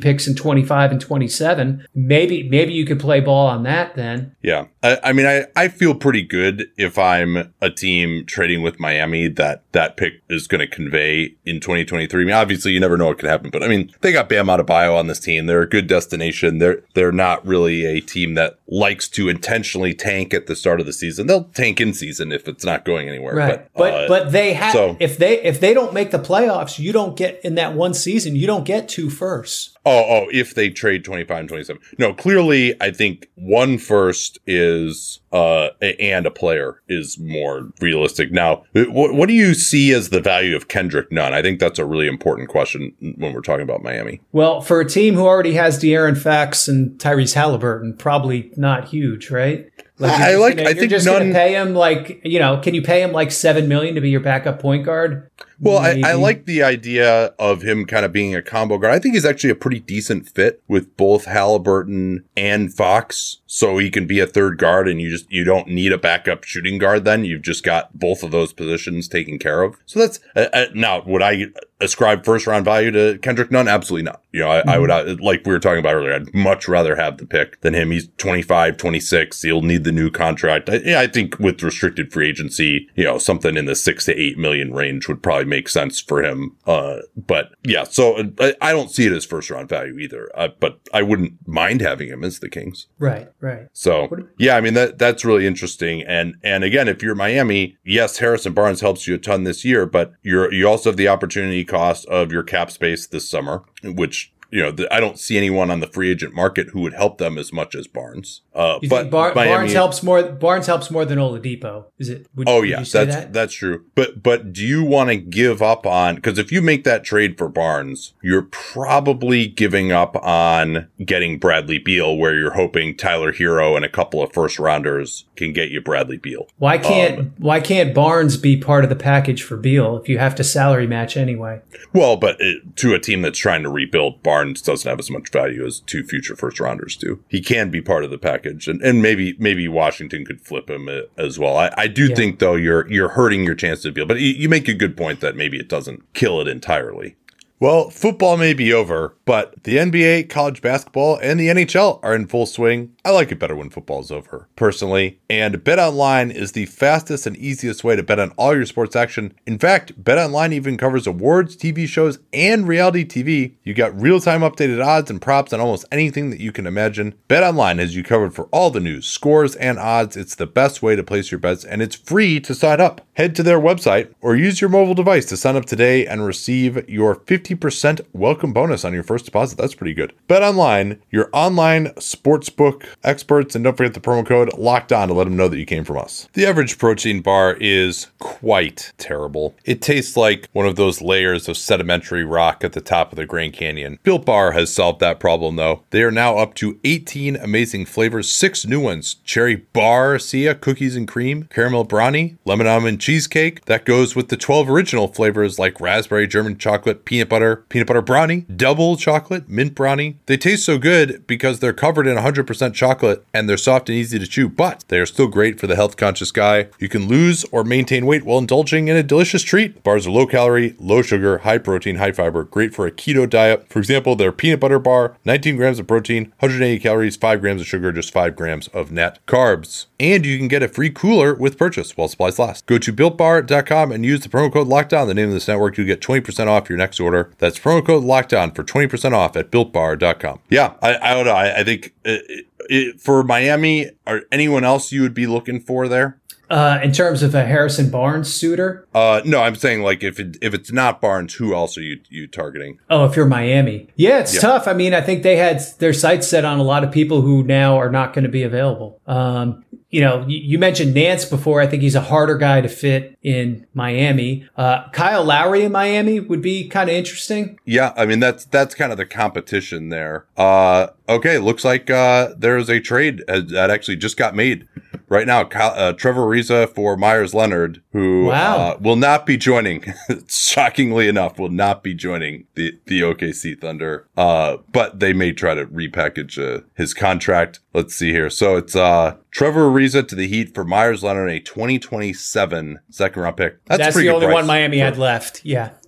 twenty-five and twenty-seven. Maybe maybe you could play ball on that then. Yeah. I, I mean, I, I feel pretty good if I'm a team trading with Miami that that pick is going to convey in twenty twenty-three. I mean, obviously, you never know what could happen. But, I mean, they got Bam Adebayo on this team. They're a good destination. They're, they're not really a team that likes to intentionally tank at the start of the season. They'll tank in season if it's not going anywhere. Right. But But, uh, but they have so, if they if they don't make the playoffs, you don't get in that one season, you don't get two firsts. Oh, oh, if they trade twenty-five and twenty-seven. No, clearly, I think one first is, uh, and a player is more realistic. Now, what, what do you see as the value of Kendrick Nunn? I think that's a really important question when we're talking about Miami. Well, for a team who already has De'Aaron Fox and Tyrese Halliburton, probably not huge, right? Like I like, gonna, I you're think just Nunn, going to pay him like, you know, can you pay him like seven million to be your backup point guard? Well, I, I like the idea of him kind of being a combo guard. I think he's actually a pretty decent fit with both Halliburton and Fox. So he can be a third guard and you just, you don't need a backup shooting guard then. You've just got both of those positions taken care of. So that's, uh, uh, now, would I ascribe first round value to Kendrick Nunn? Absolutely not. You know, I, mm-hmm. I would, uh, like we were talking about earlier, I'd much rather have the pick than him. He's twenty-five, twenty-six. He'll need the new contract. I, yeah, I think with restricted free agency, you know, something in the six to eight million range would probably make sense for him. Uh, but yeah, so I, I don't see it as first round value either. Uh, but I wouldn't mind having him as the Kings. Right, right. So yeah, I mean, that that's really interesting. And, and again, if you're Miami, yes, Harrison Barnes helps you a ton this year, but you're, you also have the opportunity cost of your cap space this summer, which, you know, the, I don't see anyone on the free agent market who would help them as much as Barnes. Uh, you but think Bar- Miami, Barnes helps more. Barnes helps more than Oladipo. Is it? Would, oh would yeah, you say that's that? that's true. But but do you want to give up on? Because if you make that trade for Barnes, you're probably giving up on getting Bradley Beal, where you're hoping Tyler Hero and a couple of first rounders can get you Bradley Beal. Why can't um, Why can't Barnes be part of the package for Beal if you have to salary match anyway? Well, but it, to a team that's trying to rebuild, Barnes doesn't have as much value as two future first rounders do. He can be part of the package, and, and maybe maybe Washington could flip him as well. I, I do yeah. think though you're you're hurting your chance to Beal, but you, you make a good point that maybe it doesn't kill it entirely. Well, football may be over, but the N B A, college basketball, and the N H L are in full swing. I like it better when football is over, personally. And BetOnline is the fastest and easiest way to bet on all your sports action. In fact, BetOnline even covers awards, T V shows, and reality T V. You got real-time updated odds and props on almost anything that you can imagine. BetOnline has you covered for all the news, scores, and odds. It's the best way to place your bets, and it's free to sign up. Head to their website or use your mobile device to sign up today and receive your fifty percent welcome bonus on your first deposit. That's pretty good. BetOnline, your online sportsbook experts, and don't forget the promo code Locked On to let them know that you came from us. The average protein bar is quite terrible. It tastes like one of those layers of sedimentary rock at the top of the Grand Canyon. Built Bar has solved that problem though. They are now up to eighteen amazing flavors, six new ones: cherry barcia, cookies and cream, caramel brownie, lemon almond cheesecake. That goes with the twelve original flavors like raspberry German chocolate, peanut butter, peanut butter brownie, double chocolate, mint brownie. They taste so good because they're covered in one hundred percent chocolate and they're soft and easy to chew, but they are still great for the health conscious guy. You can lose or maintain weight while indulging in a delicious treat. Bars are low calorie, low sugar, high protein, high fiber, great for a keto diet. For example, their peanut butter bar, nineteen grams of protein, one hundred eighty calories, five grams of sugar, just five grams of net carbs. And you can get a free cooler with purchase while supplies last. Go to built bar dot com and use the promo code LOCKEDON, the name of this network. You'll get twenty percent off your next order. That's promo code LOCKEDON for twenty percent off at built bar dot com. Yeah, I, I don't know. I, I think it, it, for Miami, or anyone else you would be looking for there? Uh, in terms of a Harrison Barnes suitor? Uh, no, I'm saying like if it, if it's not Barnes, who else are you you targeting? Oh, if you're Miami. Yeah, it's yeah. tough. I mean, I think they had their sights set on a lot of people who now are not going to be available. Um, you know, you, you mentioned Nance before. I think he's a harder guy to fit in Miami. Uh, Kyle Lowry in Miami would be kind of interesting. Yeah, I mean, that's that's kind of the competition there. Uh, okay, looks like uh, there's a trade that actually just got made right now. Uh, Trevor Ariza for Myers Leonard, who wow. uh, will not be joining, shockingly enough, will not be joining the, the O K C Thunder. Uh, but they may try to repackage uh, his contract. Let's see here. So it's uh, Trevor Ariza to the Heat for Myers Leonard, a twenty twenty-seven second round pick. That's, That's a pretty the good only price one Miami for, had left. Yeah.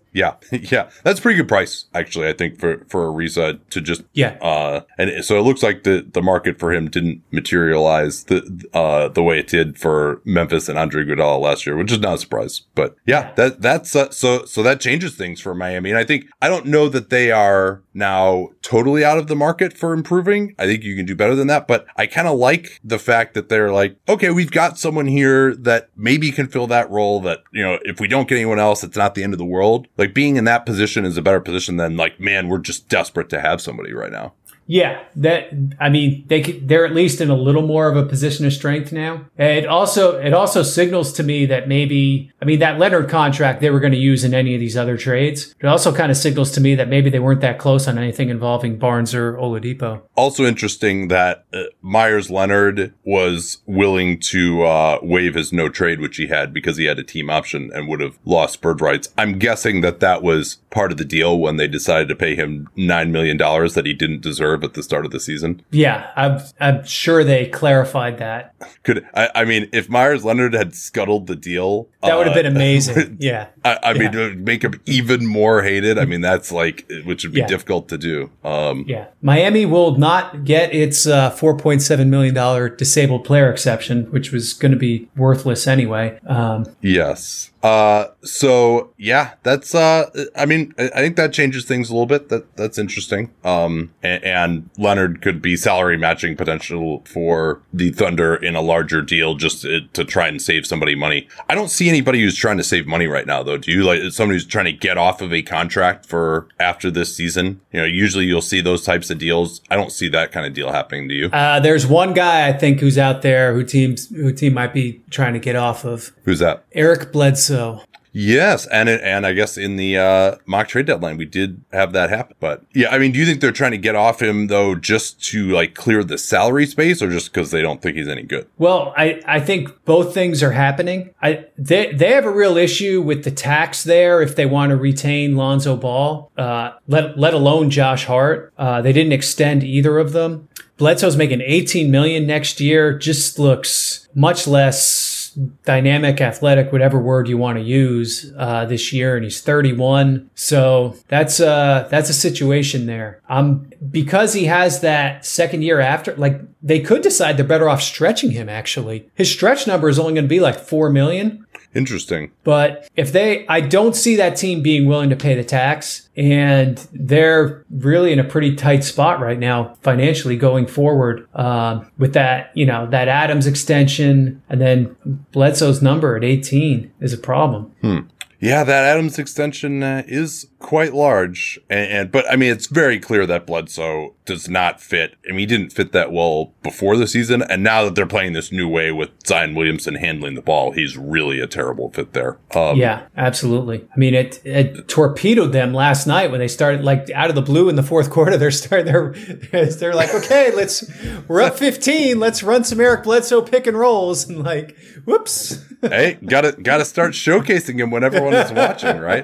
Yeah, yeah, that's a pretty good price, actually. I think for for Ariza to just yeah, uh, and so it looks like the the market for him didn't materialize the uh the way it did for Memphis and Andre Iguodala last year, which is not a surprise. But yeah, that that's uh, so so that changes things for Miami, and I think I don't know that they are now totally out of the market for improving. I think you can do better than that, but I kind of like the fact that they're like, okay, we've got someone here that maybe can fill that role. That, you know, if we don't get anyone else, it's not the end of the world. Like, being in that position is a better position than like, man, we're just desperate to have somebody right now. Yeah, that I mean, they could, they're at least in a little more of a position of strength now. It also it also signals to me that maybe I mean that Leonard contract they were going to use in any of these other trades. It also kind of signals to me that maybe they weren't that close on anything involving Barnes or Oladipo. Also interesting that uh, Myers Leonard was willing to uh, waive his no trade, which he had because he had a team option and would have lost bird rights. I'm guessing that that was part of the deal when they decided to pay him nine million dollars that he didn't deserve at the start of the season. Yeah, I'm, I'm sure they clarified that. Could I, I mean, if Myers Leonard had scuttled the deal, that would have uh, been amazing. Yeah, I, I yeah. mean, to make him even more hated. I mean, that's like, which would be yeah. difficult to do. Um, yeah, Miami will not get its uh, four point seven million dollars disabled player exception, which was going to be worthless anyway. Um, yes. Uh, so yeah, that's, uh, I mean, I, I think that changes things a little bit. That, that's interesting. Um, and, and Leonard could be salary matching potential for the Thunder in a larger deal just to, to try and save somebody money. I don't see anybody who's trying to save money right now, though. Do you? Like somebody who's trying to get off of a contract for after this season? You know, usually you'll see those types of deals. I don't see that kind of deal happening. Do you? Uh, there's one guy I think who's out there who teams, who team might be trying to get off of. Who's that? Eric Bledsoe. Yes, and it, and I guess in the uh, mock trade deadline we did have that happen. But yeah, I mean, do you think they're trying to get off him though, just to like clear the salary space, or just because they don't think he's any good? Well, I, I think both things are happening. I they they have a real issue with the tax there if they want to retain Lonzo Ball, uh, let let alone Josh Hart. Uh, they didn't extend either of them. Bledsoe's making eighteen million dollars next year. Just looks much less dynamic, athletic, whatever word you want to use, uh, this year, and he's thirty-one. So that's uh that's a situation there. Um, because he has that second year after, like they could decide they're better off stretching him. Actually, his stretch number is only going to be like four million. Interesting. But if they, I don't see that team being willing to pay the tax, and they're really in a pretty tight spot right now financially going forward, um, with that, you know, that Adams extension, and then Bledsoe's number at eighteen is a problem. Hmm. Yeah, that Adams extension uh, is quite large. And, and but I mean, it's very clear that Bledsoe does not fit. I mean, he didn't fit that well before the season. And now that they're playing this new way with Zion Williamson handling the ball, he's really a terrible fit there. Um, yeah, absolutely. I mean, it, it torpedoed them last night when they started, like, out of the blue in the fourth quarter. They're starting, they're, they're like, okay, let's, we're up fifteen. Let's run some Eric Bledsoe pick and rolls. And like, whoops. Hey, gotta, gotta start showcasing him when everyone is watching, right?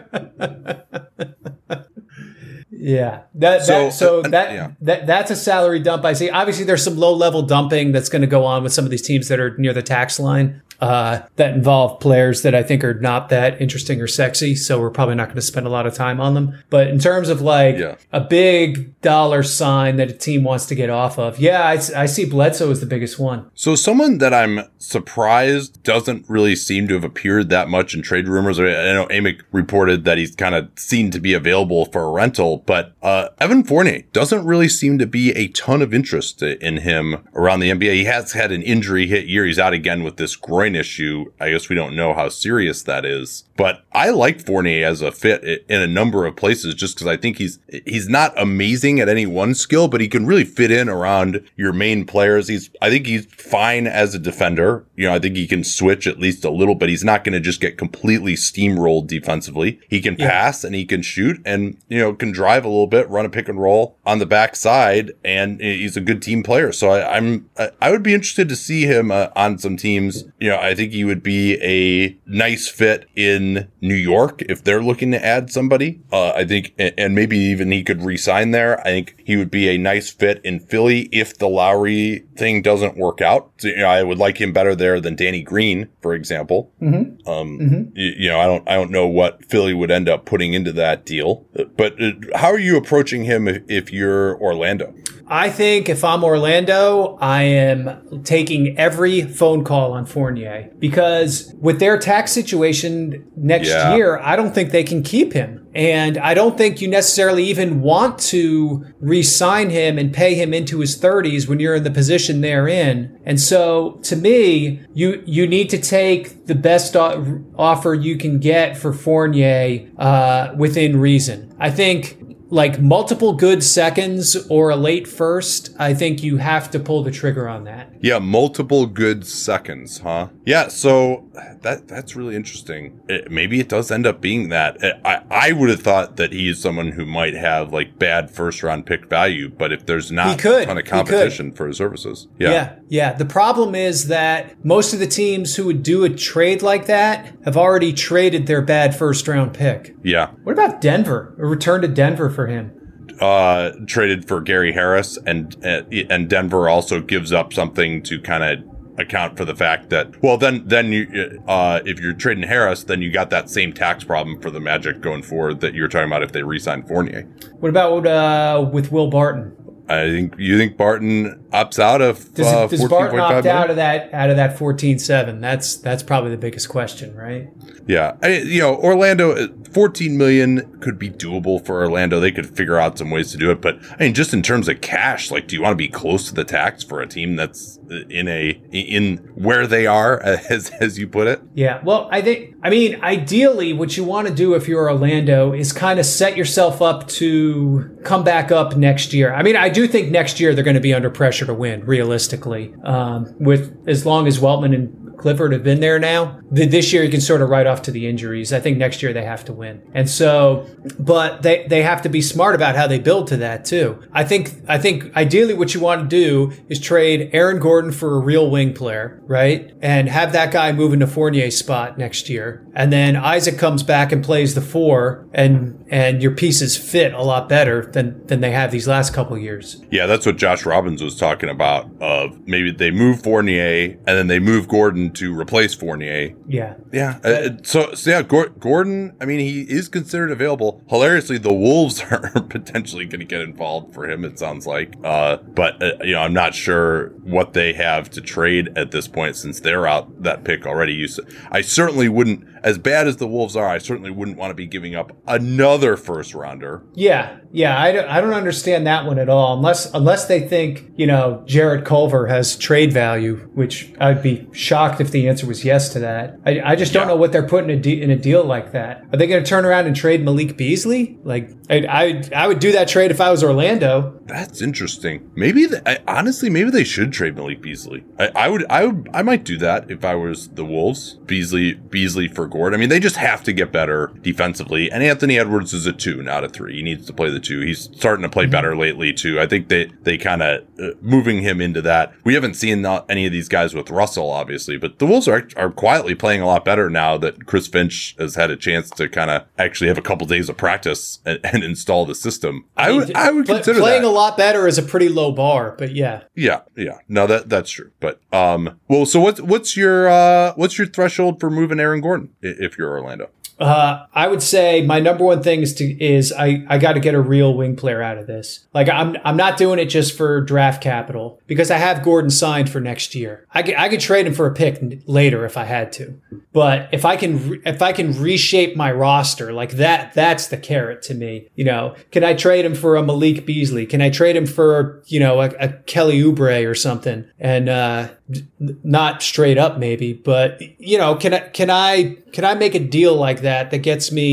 Yeah. That, so, that, so uh, that, yeah. that, that's a salary dump. I see. Obviously there's some low level dumping that's going to go on with some of these teams that are near the tax line, uh, that involve players that I think are not that interesting or sexy. So we're probably not going to spend a lot of time on them. But in terms of like yeah. a big dollar sign that a team wants to get off of, yeah, I, I see Bledsoe as the biggest one. So someone that I'm surprised doesn't really seem to have appeared that much in trade rumors. I know Amick reported that he's kind of seen to be available for a rental, but uh, Evan Fournier doesn't really seem to be a ton of interest in him around the N B A. He has had an injury hit year. He's out again with this groin issue. I guess we don't know how serious that is, but I like Fournier as a fit in a number of places just because I think he's he's not amazing at any one skill, but he can really fit in around your main players. He's I think he's fine as a defender. You know, I think he can switch at least a little bit. He's not going to just get completely steamrolled defensively. He can Yeah. pass and he can shoot and, you know, can drive a little bit, run a pick and roll on the backside, and he's a good team player. So I, I'm I would be interested to see him uh, on some teams. You know, know, I think he would be a nice fit in New York if they're looking to add somebody. Uh, I think, and maybe even he could re-sign there. I think he would be a nice fit in Philly if the Lowry thing doesn't work out. So, you know, I would like him better there than Danny Green, for example. Mm-hmm. Um, mm-hmm. You, you know, I don't, I don't know what Philly would end up putting into that deal. But uh, how are you approaching him if, if you're Orlando? I think if I'm Orlando, I am taking every phone call on Fournier because with their tax situation next yeah. year, I don't think they can keep him. And I don't think you necessarily even want to re-sign him and pay him into his thirties when you're in the position they're in. And so to me, you you need to take the best o- offer you can get for Fournier uh, within reason. I think like multiple good seconds or a late first, I think you have to pull the trigger on that. Yeah, multiple good seconds, huh? Yeah, so that that's really interesting. It, maybe it does end up being that. I, I would have thought that he is someone who might have like bad first round pick value, but if there's not could, a ton of competition for his services. Yeah. yeah, yeah. The problem is that most of the teams who would do a trade like that have already traded their bad first round pick. Yeah. What about Denver? A return to Denver for him? Uh, traded for Gary Harris, and and Denver also gives up something to kind of account for the fact that, well, then then you uh, if you're trading Harris, then you got that same tax problem for the Magic going forward that you're talking about if they re-sign Fournier. What about uh, with Will Barton? I think you think Barton opts out of does, uh, does Barton opt out of that out of that fourteen seven? That's that's probably the biggest question, right? Yeah, I, you know, Orlando, fourteen million could be doable for Orlando. They could figure out some ways to do it, but I mean, just in terms of cash, like, do you want to be close to the tax for a team that's in a in where they are, as as you put it? Yeah, well, I think, I mean, ideally, what you want to do if you're Orlando is kind of set yourself up to come back up next year. I mean, I do think next year they're going to be under pressure to win, realistically, um, with as long as Weltman and Clifford have been there now. This year you can sort of write off to the injuries. I think next year they have to win. And so, but they, they have to be smart about how they build to that too. I think, I think ideally what you want to do is trade Aaron Gordon for a real wing player, right? And have that guy move into Fournier's spot next year. And then Isaac comes back and plays the four, and, and your pieces fit a lot better than, than they have these last couple of years. Yeah, that's what Josh Robbins was talking about, of maybe they move Fournier and then they move Gordon to replace Fournier. Yeah. Yeah. Uh, so, so yeah, Gordon, I mean, he is considered available. Hilariously, the Wolves are potentially going to get involved for him, it sounds like. Uh, but, uh, you know, I'm not sure what they have to trade at this point since they're out that pick already. You, I certainly wouldn't, as bad as the Wolves are, I certainly wouldn't want to be giving up another first rounder. Yeah. Yeah. I don't, I don't understand that one at all, unless, unless they think, you know, Jarrett Culver has trade value, which I'd be shocked if the answer was yes to that. I, I just don't yeah. know what they're putting a de- in a deal like that. Are they going to turn around and trade Malik Beasley? Like, I, I, I would do that trade if I was Orlando. That's interesting. Maybe, the, I, honestly, maybe they should trade Malik Beasley. I, I would, I would, I might do that if I was the Wolves. Beasley, Beasley for Gordon. I mean, they just have to get better defensively. And Anthony Edwards is a two, not a three. He needs to play the two. He's starting to play mm-hmm. better lately too. I think they, they kind of uh, moving him into that. We haven't seen not any of these guys with Russell, obviously, but the Wolves are are quietly playing a lot better now that Chris Finch has had a chance to kind of actually have a couple days of practice and, and install the system. I, I mean, would, I would play, consider playing that. a lot better is a pretty low bar, but yeah, yeah, yeah. No, that that's true. But um, well, so what's what's your uh, what's your threshold for moving Aaron Gordon if you're Orlando? Uh, I would say my number one thing is to, is I, I got to get a real wing player out of this. Like I'm, I'm not doing it just for draft capital because I have Gordon signed for next year. I could, I could trade him for a pick later if I had to. But if I can, if I can reshape my roster like that, that's the carrot to me. You know, can I trade him for a Malik Beasley? Can I trade him for, you know, a, a Kelly Oubre or something? And, uh, not straight up maybe, but you know, can I, can I, can I make a deal like that that gets me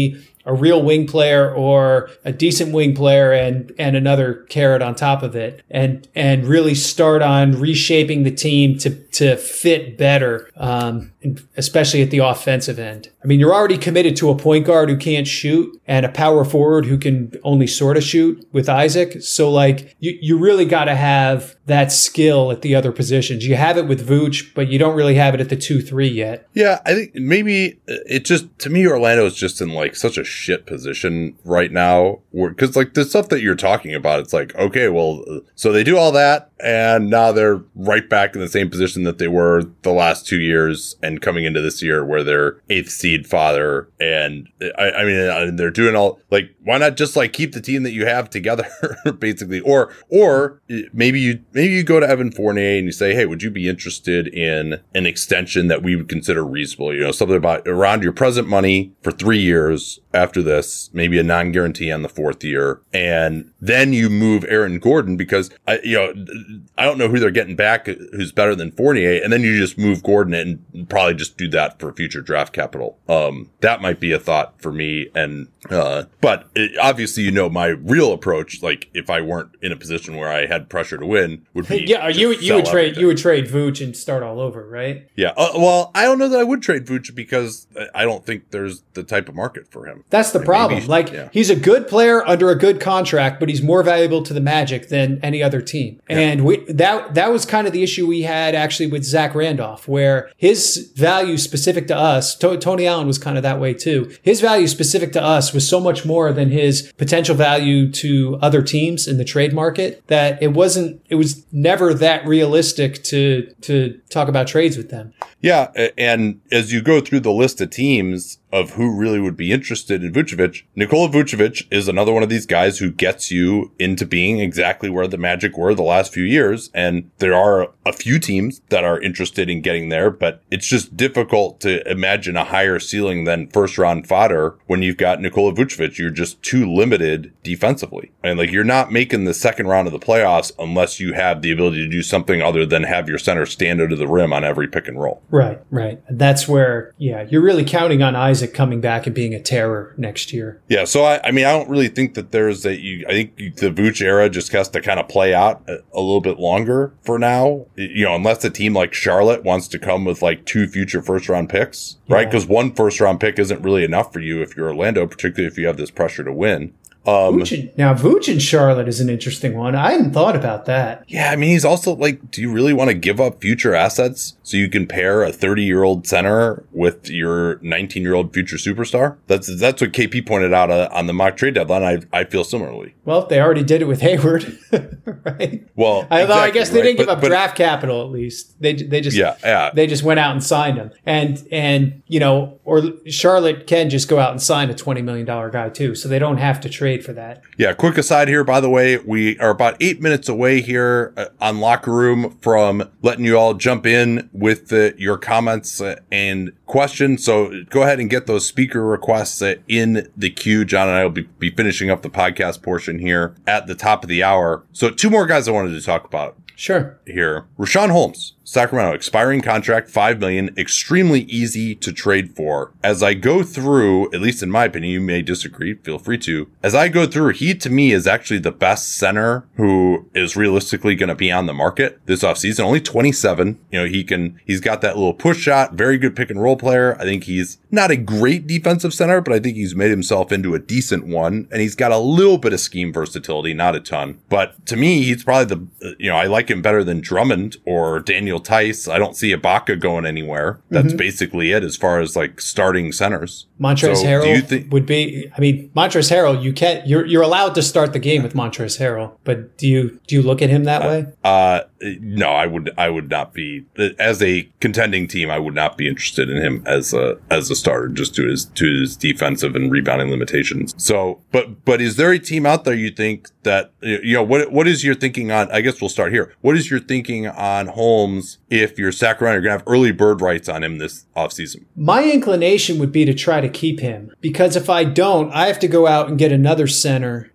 a real wing player or a decent wing player and and another carrot on top of it, and and really start on reshaping the team to to fit better, um, especially at the offensive end. I mean, you're already committed to a point guard who can't shoot and a power forward who can only sort of shoot with Isaac. So, like, you, you really got to have that skill at the other positions. You have it with Vooch, but you don't really have it at the two three yet. Yeah, I think maybe it just, to me, Orlando is just in, like, such a shit position right now. Because, like, the stuff that you're talking about, it's like, okay, well, so they do all that, and now they're right back in the same position that they were the last two years and coming into this year where they're eighth seed father. And I, I mean, they're doing all, like, why not just, like, keep the team that you have together, basically? Or, or maybe you, maybe you go to Evan Fournier and you say, hey, would you be interested in an extension that we would consider reasonable? You know, something about around your present money for three years after this, maybe a non-guarantee on the fourth year. And then you move Aaron Gordon because, I, you know, I don't know who they're getting back who's better than Fournier. And then you just move Gordon and probably just do that for future draft capital. Um, that might be a thought for me. And, uh, but it, obviously, you know, my real approach, like if I weren't in a position where I had pressure to win, would be yeah. You you would trade everything. You would trade Vooch and start all over, right? Yeah. Uh, well, I don't know that I would trade Vooch because I don't think there's the type of market for him. That's the I mean, problem. maybe, like yeah. he's a good player under a good contract, but he's more valuable to the Magic than any other team. Yeah. And we that that was kind of the issue we had actually with Zach Randolph, where his value specific to us, to, Tony Allen was kind of that way too. His value specific to us was so much more than his potential value to other teams in the trade market that it wasn't. It was never that realistic to to talk about trades with them. Yeah, and as you go through the list of teams of who really would be interested in Vucevic, Nikola Vucevic is another one of these guys who gets you into being exactly where the Magic were the last few years. And there are a few teams that are interested in getting there, but it's just difficult to imagine a higher ceiling than first round fodder when you've got Nikola Vucevic. You're just too limited defensively. And like, you're not making the second round of the playoffs unless you have the ability to do something other than have your center stand under the rim on every pick and roll. Right, right. That's where, yeah, you're really counting on Isaac coming back and being a terror next year. Yeah, so I, I mean, I don't really think that there's a. You, I think the Vooch era just has to kind of play out a, a little bit longer for now. You know, unless a team like Charlotte wants to come with like two future first round picks, right? Because yeah. one first round pick isn't really enough for you if you're Orlando, particularly if you have this pressure to win. Um, Vooch in, now, Vooch in Charlotte is an interesting one. I hadn't thought about that. Yeah, I mean, he's also like, do you really want to give up future assets so you can pair a thirty-year-old center with your nineteen-year-old future superstar? That's that's what K P pointed out uh, on the mock trade deadline. I I feel similarly. Well, they already did it with Hayward, right? Well, although exactly, I guess they right? didn't give but, up but, draft capital. At least they they just yeah, yeah. they just went out and signed him, and and you know, or Charlotte can just go out and sign a twenty million dollars guy too, so they don't have to trade for that. Yeah. Quick aside here, by the way, we are about eight minutes away here uh, on Locker Room from letting you all jump in with uh, your comments uh, and questions. So go ahead and get those speaker requests uh, in the queue. John and I will be, be finishing up the podcast portion here at the top of the hour. So two more guys I wanted to talk about. Sure. Here, Richaun Holmes, Sacramento, expiring contract, five million dollars, extremely easy to trade for. As I go through, at least in my opinion, you may disagree, feel free to. As I go through, he to me is actually the best center who is realistically going to be on the market this offseason. Only twenty-seven. You know, he can, he's got that little push shot, very good pick and roll player. I think he's not a great defensive center, but I think he's made himself into a decent one. And he's got a little bit of scheme versatility, not a ton. But to me, he's probably the, you know, I like him better than Drummond or Daniel Tice. I don't see Ibaka going anywhere. That's mm-hmm. basically it as far as like starting centers. Montrezl so Harrell th- would be, I mean, Montrezl Harrell, you can't, you're, you're allowed to start the game with Montrezl Harrell, but do you, do you look at him that uh, way? Uh, no, I would, I would not be, as a contending team, I would not be interested in him as a, as a starter, just to his, to his defensive and rebounding limitations. So, but, but is there a team out there you think that, you know, what, what is your thinking on, I guess we'll start here. What is your thinking on Holmes if you're Sacramento, you're going to have early bird rights on him this offseason? My inclination would be to try to keep him, because if I don't, I have to go out and get another center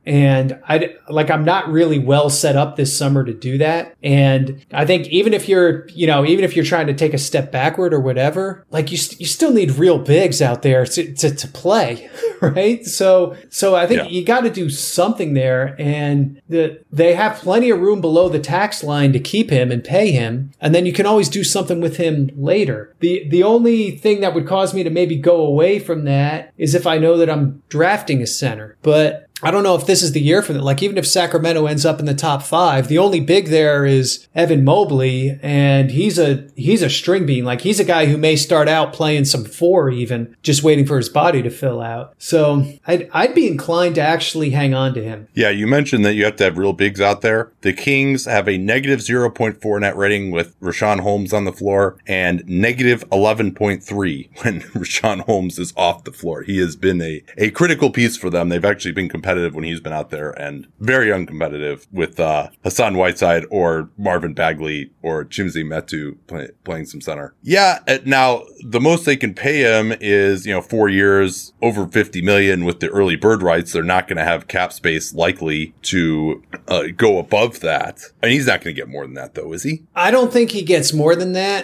And I, like, I'm not really well set up this summer to do that. And I think even if you're, you know, even if you're trying to take a step backward or whatever, like you, st- you still need real bigs out there to, to, to play, right? So, so I think yeah. you got to do something there. And the, they have plenty of room below the tax line to keep him and pay him. And then you can always do something with him later. The, the only thing that would cause me to maybe go away from that is if I know that I'm drafting a center. But I don't know if this is the year for that. Like, even if Sacramento ends up in the top five, the only big there is Evan Mobley, and he's a he's a string bean. Like, he's a guy who may start out playing some four even, just waiting for his body to fill out. So I'd, I'd be inclined to actually hang on to him. Yeah, you mentioned that you have to have real bigs out there. The Kings have a negative zero point four net rating with Richaun Holmes on the floor and negative eleven point three when Richaun Holmes is off the floor. He has been a, a critical piece for them. They've actually been competitive when he's been out there, and very uncompetitive with uh, Hassan Whiteside or Marvin Bagley or Chimzi Metu play, playing some center. Yeah, now the most they can pay him is, you know, four years, over fifty million with the early bird rights. They're not going to have cap space likely to uh, go above that. And he's not going to get more than that, though, is he? I don't think he gets more than that.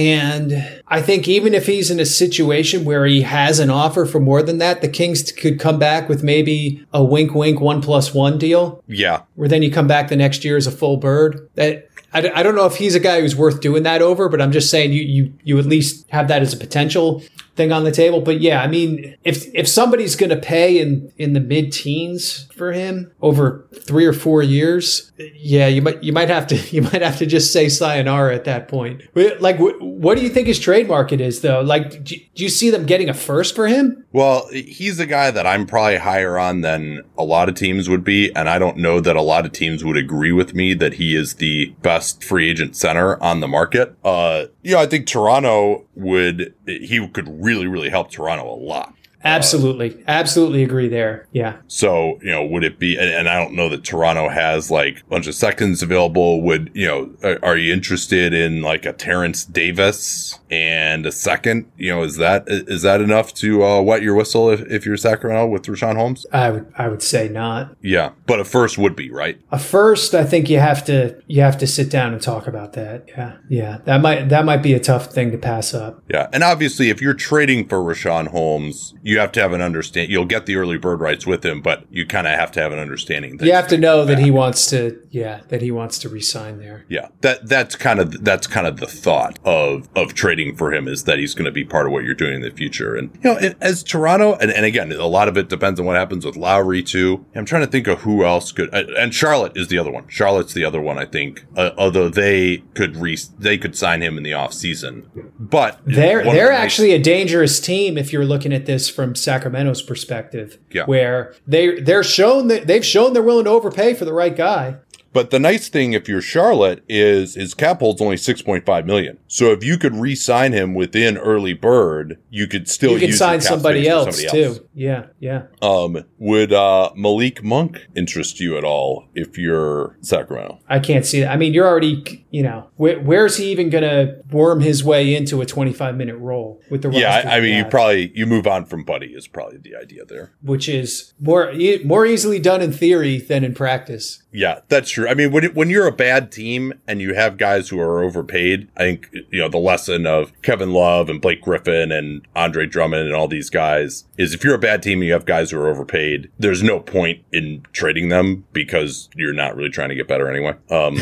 And I think even if he's in a situation where he has an offer for more than that, the Kings could come back with maybe a wink wink one plus one deal. Yeah. Where then you come back the next year as a full bird. That I, I don't know if he's a guy who's worth doing that over, but I'm just saying you, you, you at least have that as a potential thing on the table. But yeah, I mean, if if somebody's going to pay in, in the mid-teens for him over three or four years, yeah, you might you might have to you might have to just say sayonara at that point. Like, what do you think his trade market is, though? Like, do you see them getting a first for him? Well, he's a guy that I'm probably higher on than a lot of teams would be, and I don't know that a lot of teams would agree with me that he is the best free agent center on the market. Uh, you know, I think Toronto would, he could really, really help Toronto a lot. Absolutely. Uh, Absolutely agree there. Yeah. So, you know, would it be, and, and I don't know that Toronto has like a bunch of seconds available. Would, you know, are, are you interested in like a Terrence Davis and a second? You know, is that, is that enough to uh, wet your whistle if, if you're Sacramento with Richaun Holmes? I would, I would say not. Yeah. But a first would be, right? A first, I think you have to, you have to sit down and talk about that. Yeah. Yeah. That might, that might be a tough thing to pass up. Yeah. And obviously, if you're trading for Richaun Holmes, you You have to have an understand. You'll get the early bird rights with him, but you kind of have to have an understanding. That you have to know that he wants to, yeah, that he wants to resign there. Yeah, that that's kind of that's kind of the thought of of trading for him, is that he's going to be part of what you're doing in the future. And you know, as Toronto, and, and again, a lot of it depends on what happens with Lowry too. I'm trying to think of who else could. And Charlotte is the other one. Charlotte's the other one, I think. Uh, although they could re they could sign him in the off season, but they're they're the actually nice- a dangerous team if you're looking at this from Sacramento's perspective, yeah. where they they're shown that they've shown they're willing to overpay for the right guy. But the nice thing, if you're Charlotte, is his cap hold's only six point five million. So if you could re-sign him within early bird, you could still you could use sign your cap somebody space else, for somebody else too. Yeah, yeah. Um, would uh, Malik Monk interest you at all if you're Sacramento? I can't see that. I mean, you're already, you know, where, where's he even going to worm his way into a twenty-five minute role with the Yeah, roster I, I mean, you have? probably you move on from Buddy is probably the idea there, which is more e- more easily done in theory than in practice. Yeah, that's true. I mean, when it, when you're a bad team and you have guys who are overpaid, I think, you know, the lesson of Kevin Love and Blake Griffin and Andre Drummond and all these guys is if you're a bad team and you have guys who are overpaid, there's no point in trading them because you're not really trying to get better anyway. Um,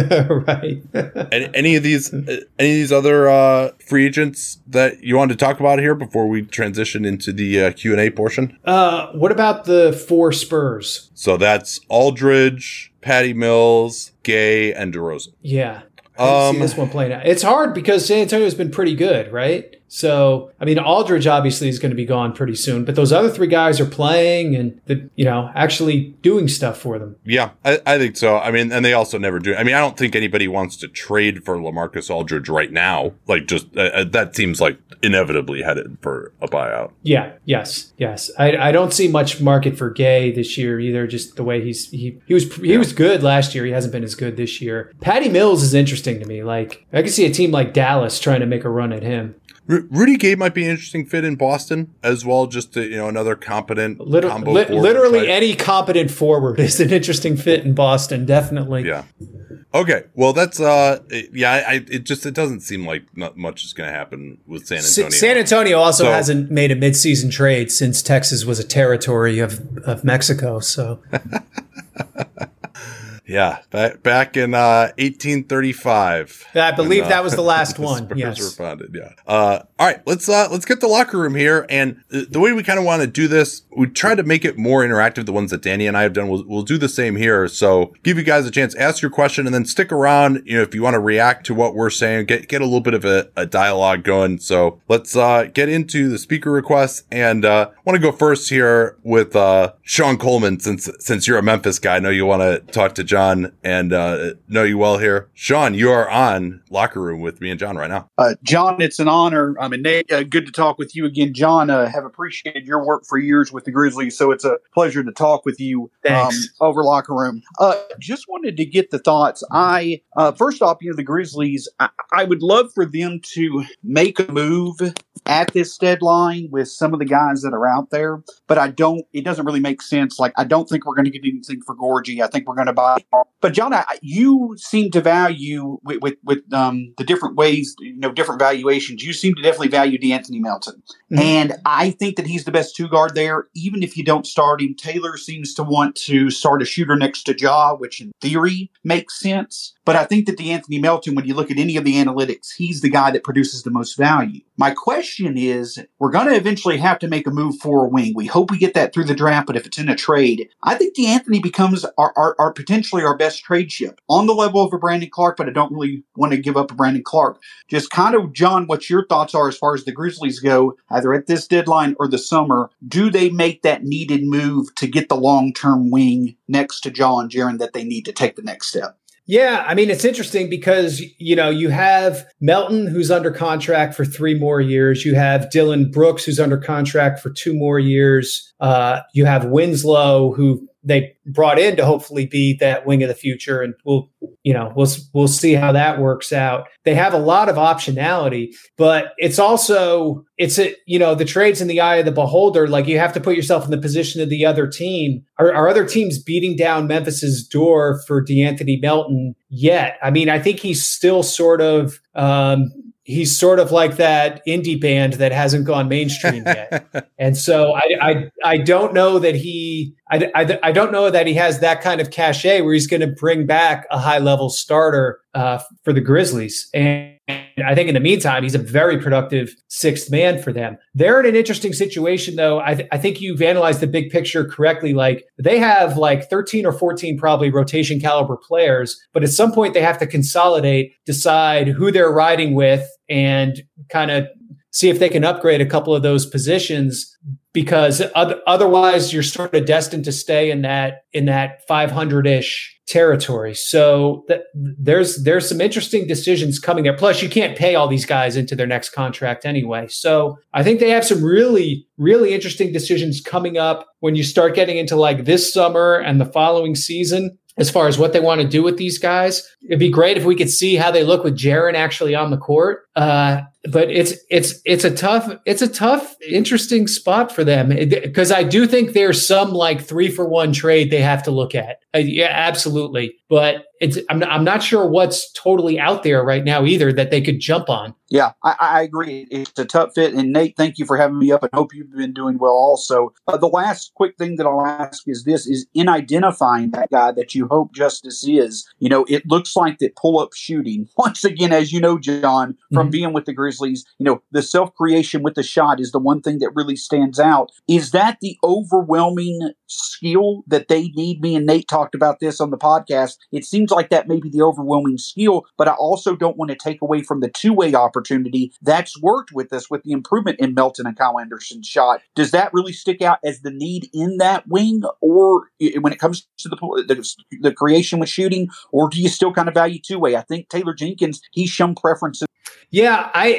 right. any, any of these, any of these other uh, free agents that you wanted to talk about here before we transition into the uh, Q and A portion? Uh, what about the four Spurs? So that's Aldridge, Patty Mills, Gay, and DeRozan. Yeah. I um, see this one playing out. It's hard because San Antonio's been pretty good, right? So, I mean, Aldridge obviously is going to be gone pretty soon, but those other three guys are playing and, the, you know, actually doing stuff for them. Yeah, I, I think so. I mean, and they also never do. I mean, I don't think anybody wants to trade for LaMarcus Aldridge right now. Like, just uh, that seems like inevitably headed for a buyout. Yeah, yes, yes. I, I don't see much market for Gay this year either. Just the way he's he he was he yeah. was good last year. He hasn't been as good this year. Patty Mills is interesting to me. Like, I can see a team like Dallas trying to make a run at him. R- Rudy Gay might be an interesting fit in Boston as well. Just to, you know, another competent Liter- combo li- forward literally type. any competent forward is an interesting fit in Boston. Definitely. Yeah. Okay. Well, that's uh, yeah. I it just it doesn't seem like not much is going to happen with San Antonio. S- San Antonio also So- hasn't made a midseason trade since Texas was a territory of of Mexico. So. Yeah, back back in uh, eighteen thirty-five. I believe when, uh, that was the last the one. Spurs Yes. were founded. Yeah. Uh, all right, let's uh, let's get the locker room here, and the, the way we kind of want to do this, we try to make it more interactive. The ones that Danny and I have done, we'll we'll do the same here. So give you guys a chance, ask your question, and then stick around. You know, if you want to react to what we're saying, get get a little bit of a, a dialogue going. So let's uh, get into the speaker requests, and uh, I want to go first here with uh, Sean Coleman, since since you're a Memphis guy. I know you want to talk to John and uh, know you well here. Sean, you are on Locker Room with me and John right now. Uh, John, it's an honor. I mean, Nate, uh, good to talk with you again. John, uh, have appreciated your work for years with the Grizzlies, so it's a pleasure to talk with you um, over Locker Room. Uh, just wanted to get the thoughts. I uh, first off, you know, the Grizzlies, I, I would love for them to make a move at this deadline with some of the guys that are out there, but I don't, it doesn't really make sense. Like, I don't think we're going to get anything for Gorgie. I think we're going to buy. But John, I, you seem to value with, with, with um, the different ways, you know, different valuations. You seem to definitely value DeAnthony Melton. Mm-hmm. And I think that he's the best two guard there, even if you don't start him. Taylor seems to want to start a shooter next to Ja, which in theory makes sense. But I think that DeAnthony Melton, when you look at any of the analytics, he's the guy that produces the most value. My question is, we're going to eventually have to make a move for a wing. We hope we get that through the draft, but if it's in a trade, I think DeAnthony becomes our, our, our potentially our best trade chip on the level of a Brandon Clark, but I don't really want to give up a Brandon Clark. Just kind of, John, what your thoughts are as far as the Grizzlies go, either at this deadline or the summer. Do they make that needed move to get the long-term wing next to John Jaren that they need to take the next step? Yeah, I mean, it's interesting because, you know, you have Melton, who's under contract for three more years. You have Dylan Brooks, who's under contract for two more years. Uh, you have Winslow, who they brought in to hopefully be that wing of the future. And we'll, you know, we'll, we'll see how that works out. They have a lot of optionality, but it's also, it's a, you know, the trade's in the eye of the beholder. Like, you have to put yourself in the position of the other team. Are, are other teams beating down Memphis's door for DeAnthony Melton yet? I mean, I think he's still sort of, um, he's sort of like that indie band that hasn't gone mainstream yet. And so I, I, I don't know that he, I, I, I don't know that he has that kind of cachet where he's going to bring back a high level starter uh, for the Grizzlies. And I think in the meantime, he's a very productive sixth man for them. They're in an interesting situation, though. I, th- I think you've analyzed the big picture correctly. Like, they have like thirteen or fourteen probably rotation caliber players, but at some point they have to consolidate, decide who they're riding with, and kind of see if they can upgrade a couple of those positions, because other, otherwise you're sort of destined to stay in that in that five hundred-ish territory. So th- there's there's some interesting decisions coming there. Plus, you can't pay all these guys into their next contract anyway. So I think they have some really, really interesting decisions coming up when you start getting into like this summer and the following season. As far as what they want to do with these guys, it'd be great if we could see how they look with Jaren actually on the court. Uh, but it's it's it's a tough it's a tough, interesting spot for them, because I do think there's some like three for one trade they have to look at. Uh, yeah, absolutely. But it's I'm not, I'm not sure what's totally out there right now either that they could jump on. Yeah, I, I agree. It's a tough fit. And Nate, thank you for having me up, and hope you've been doing well also. Uh, the last quick thing that I'll ask is this, is in identifying that guy that you hope Justice is, you know, it looks like that pull-up shooting, once again, as you know, John, from mm-hmm. being with the Grizzlies, you know, the self-creation with the shot is the one thing that really stands out. Is that the overwhelming skill that they need? Me and Nate talked about this on the podcast. It seems like that may be the overwhelming skill, but I also don't want to take away from the two-way opportunity that's worked with us with the improvement in Melton and Kyle Anderson's shot. Does that really stick out as the need in that wing, or when it comes to the, the, the creation with shooting, or do you still kind of value two-way? I think Taylor Jenkins, he's shown preferences. Yeah, I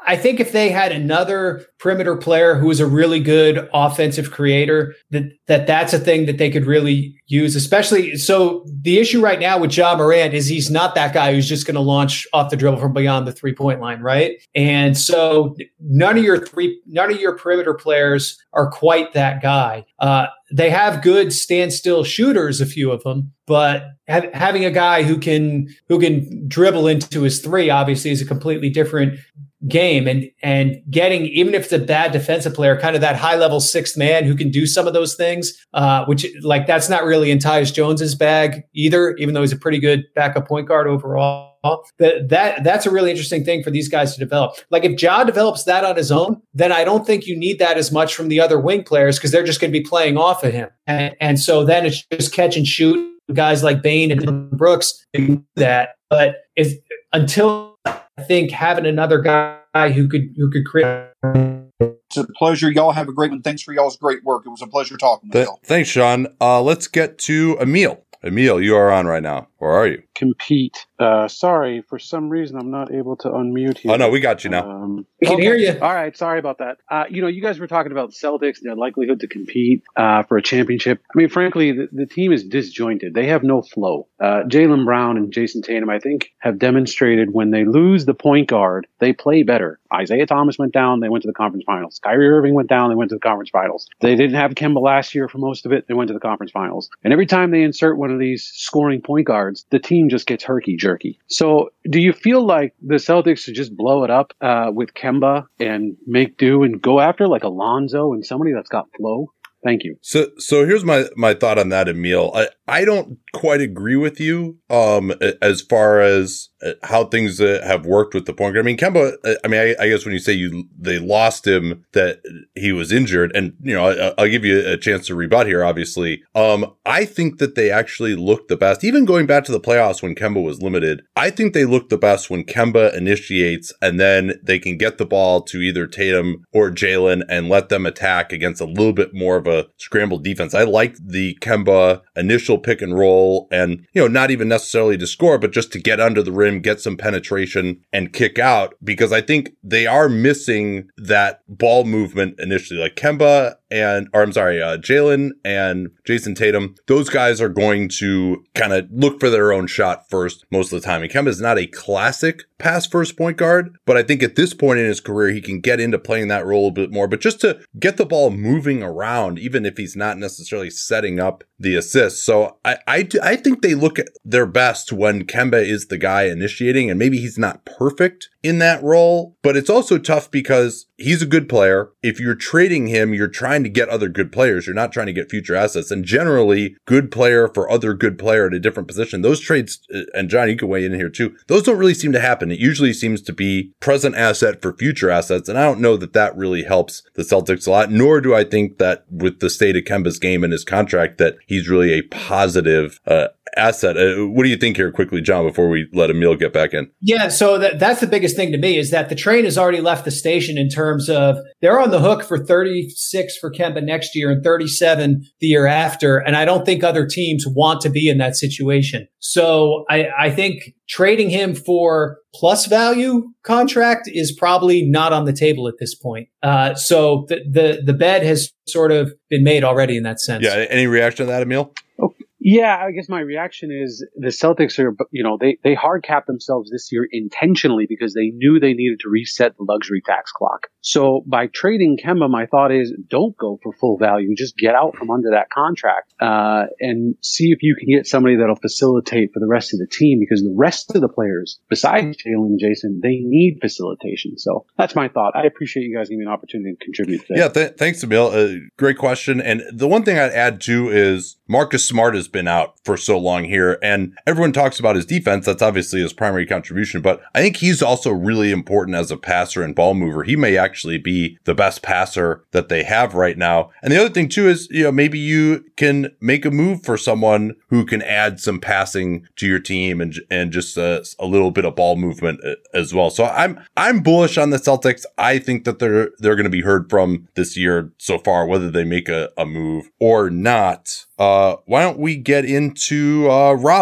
I think if they had another perimeter player who was a really good offensive creator, that, that that's a thing that they could really use, especially. So the issue right now with Ja Morant is he's not that guy who's just going to launch off the dribble from beyond the three point line. Right. And so none of your three, none of your perimeter players are quite that guy. Uh, they have good standstill shooters, a few of them, but ha- having a guy who can, who can dribble into his three obviously is a completely different game, and and getting, even if it's a bad defensive player, kind of that high level sixth man who can do some of those things, uh, which like that's not really in Tyus Jones's bag either, even though he's a pretty good backup point guard overall. That that that's a really interesting thing for these guys to develop. Like if Ja develops that on his own, then I don't think you need that as much from the other wing players because they're just going to be playing off of him, and and so then it's just catch and shoot. Guys like Bane and Brooks do that, but if until I think having another guy who could who could create. It's a pleasure. Y'all have a great one. Thanks for y'all's great work. It was a pleasure talking with Th- y'all. Thanks, Sean. Uh, let's get to Emil. Emil, you are on right now. Where are you? Compete. Uh, sorry, for some reason I'm not able to unmute here. Oh, no, we got you now. Um, we can okay. hear you. All right, sorry about that. Uh, you know, you guys were talking about the Celtics and their likelihood to compete uh, for a championship. I mean, frankly, the, the team is disjointed. They have no flow. Uh, Jaylen Brown and Jason Tatum, I think, have demonstrated when they lose the point guard, they play better. Isaiah Thomas went down, they went to the conference finals. Kyrie Irving went down, they went to the conference finals. They didn't have Kemba last year for most of it, they went to the conference finals. And every time they insert one of these scoring point guards, the team just gets herky-jerky. So do you feel like the Celtics should just blow it up uh, with Kemba and make do and go after like Alonzo and somebody that's got flow? Thank you. So, so here's my, my thought on that, Emil. I, I don't quite agree with you, um, as far as how things uh, have worked with the point guard. I mean, Kemba, I mean, I, I guess when you say you, they lost him, that he was injured, and, you know, I, I'll give you a chance to rebut here, obviously. Um, I think that they actually looked the best, even going back to the playoffs when Kemba was limited. I think they looked the best when Kemba initiates, and then they can get the ball to either Tatum or Jaylen and let them attack against a little bit more of a scrambled defense. I liked the Kemba initial pick and roll, and, you know, not even necessarily to score, but just to get under the rim, get some penetration and kick out, because I think they are missing that ball movement initially. Like Kemba and, or I'm sorry, uh, Jaylen and Jason Tatum, those guys are going to kind of look for their own shot first most of the time. And Kemba is not a classic pass first point guard, but I think at this point in his career, he can get into playing that role a bit more. But just to get the ball moving around, even if he's not necessarily setting up the assists. So I, I, I think they look at their best when Kemba is the guy initiating, and maybe he's not perfect in that role, but it's also tough because he's a good player. If you're trading him, you're trying to get other good players. You're not trying to get future assets. And generally, good player for other good player at a different position. Those trades, and John, you can weigh in here too, those don't really seem to happen. It usually seems to be present asset for future assets. And I don't know that that really helps the Celtics a lot, nor do I think that with the state of Kemba's game and his contract that he's really a positive uh, asset. Uh, what do you think here quickly, John, before we let Emil get back in? Yeah, so that, that's the biggest thing to me is that the train has already left the station in terms of they're on the hook for thirty-six for Kemba next year and thirty-seven the year after. And I don't think other teams want to be in that situation. So I, I think trading him for plus value contract is probably not on the table at this point. Uh, so the, the, the bed has sort of been made already in that sense. Yeah. Any reaction to that, Emil? Yeah, I guess my reaction is the Celtics are, you know, they, they hard capped themselves this year intentionally because they knew they needed to reset the luxury tax clock. So by trading Kemba, my thought is don't go for full value. Just get out from under that contract uh, and see if you can get somebody that'll facilitate for the rest of the team, because the rest of the players, besides Jaylen and Jason, they need facilitation. So that's my thought. I appreciate you guys giving me an opportunity to contribute today. Yeah, th- thanks, Emil. Uh, great question. And the one thing I'd add too is Marcus Smart has been out for so long here, and everyone talks about his defense. That's obviously his primary contribution, but I think he's also really important as a passer and ball mover. He may actually be the best passer that they have right now. And the other thing too is, you know, maybe you can make a move for someone who can add some passing to your team and and just a, a little bit of ball movement as well. So I'm I'm bullish on the Celtics. I think that they're they're going to be heard from this year so far, whether they make a, a move or not. Uh, why don't we get into uh, Rob here?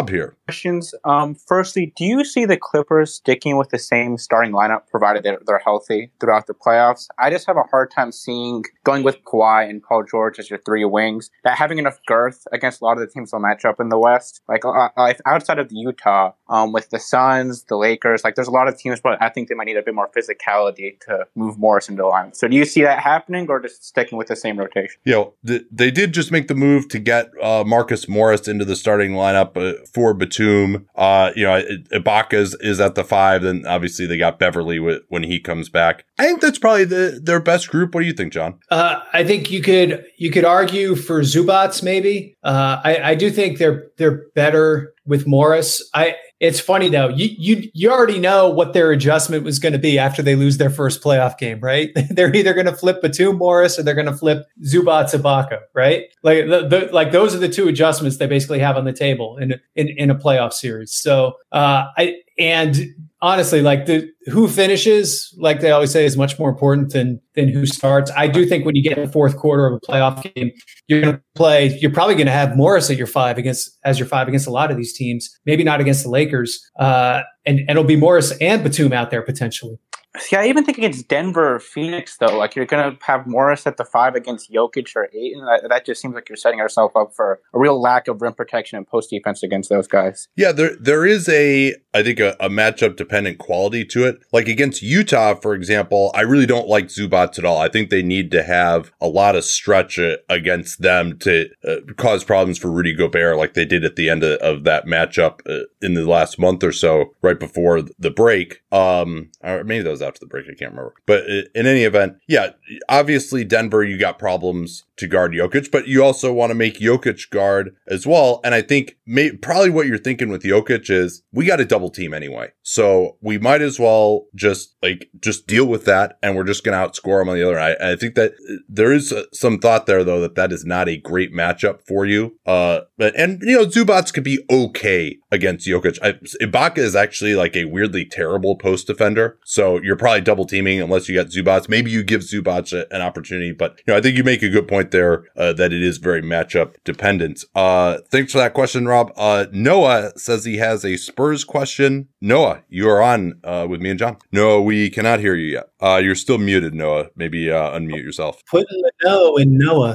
questions. Um, firstly, do you see the Clippers sticking with the same starting lineup provided they're, they're healthy throughout the playoffs? I just have a hard time seeing going with Kawhi and Paul George as your three wings, that having enough girth against a lot of the teams they'll match up in the West. Like uh, outside of the Utah, um, with the Suns, the Lakers, like there's a lot of teams, but I think they might need a bit more physicality to move Morris into the lineup. So do you see that happening, or just sticking with the same rotation? You know, th- they did just make the move to get uh, Marcus Morris into the starting lineup uh, for Batum. Uh, you know, Ibaka is, is at the five, then obviously they got Beverly w- when he comes back. I think that's probably the, their best group. What do you think, John? Uh, I think you could you could argue for Zubats maybe. Uh, I, I do think they're they're better with Morris. I it's funny though. You you you already know what their adjustment was going to be after they lose their first playoff game, right? They're either going to flip Batum Morris or they're going to flip Zubats Ibaka, right? Like the, the like those are the two adjustments they basically have on the table in in, in a playoff series. So uh, I and honestly, like the who finishes, like they always say, is much more important than than who starts. I do think when you get in the fourth quarter of a playoff game, you're going to play. You're probably going to have Morris at your five against as your five against a lot of these teams. Maybe not against the Lakers, uh, and and it'll be Morris and Batum out there potentially. See, I even think against Denver or Phoenix, though, like you're going to have Morris at the five against Jokic or Ayton. That, that just seems like you're setting yourself up for a real lack of rim protection and post defense against those guys. Yeah, there there is a, I think, a, a matchup dependent quality to it. Like against Utah, for example, I really don't like Zubats at all. I think they need to have a lot of stretch against them to uh, cause problems for Rudy Gobert, like they did at the end of, of that matchup uh, in the last month or so, right before the break. Um, or maybe that was after the break. I can't remember. But in any event, yeah, obviously Denver, you got problems to guard Jokic, but you also want to make Jokic guard as well. And I think may, probably what you're thinking with Jokic is we got a double team anyway. So we might as well just like, just deal with that. And we're just going to outscore them on the other. I, I think that there is some thought there though, that that is not a great matchup for you. Uh, but, and you know, Zubats could be okay against Jokic. I, Ibaka is actually like a weirdly terrible post defender. So you're probably double teaming unless you got Zubats. Maybe you give Zubats a, an opportunity, but you know, I think you make a good point there uh, that it is very matchup dependent. Uh, thanks for that question, Rob. Uh, Noah says he has a Spurs question. Noah, you are on uh, with me and John. No, we cannot hear you yet. Uh, you're still muted, Noah. Maybe uh, unmute yourself. Putting the no in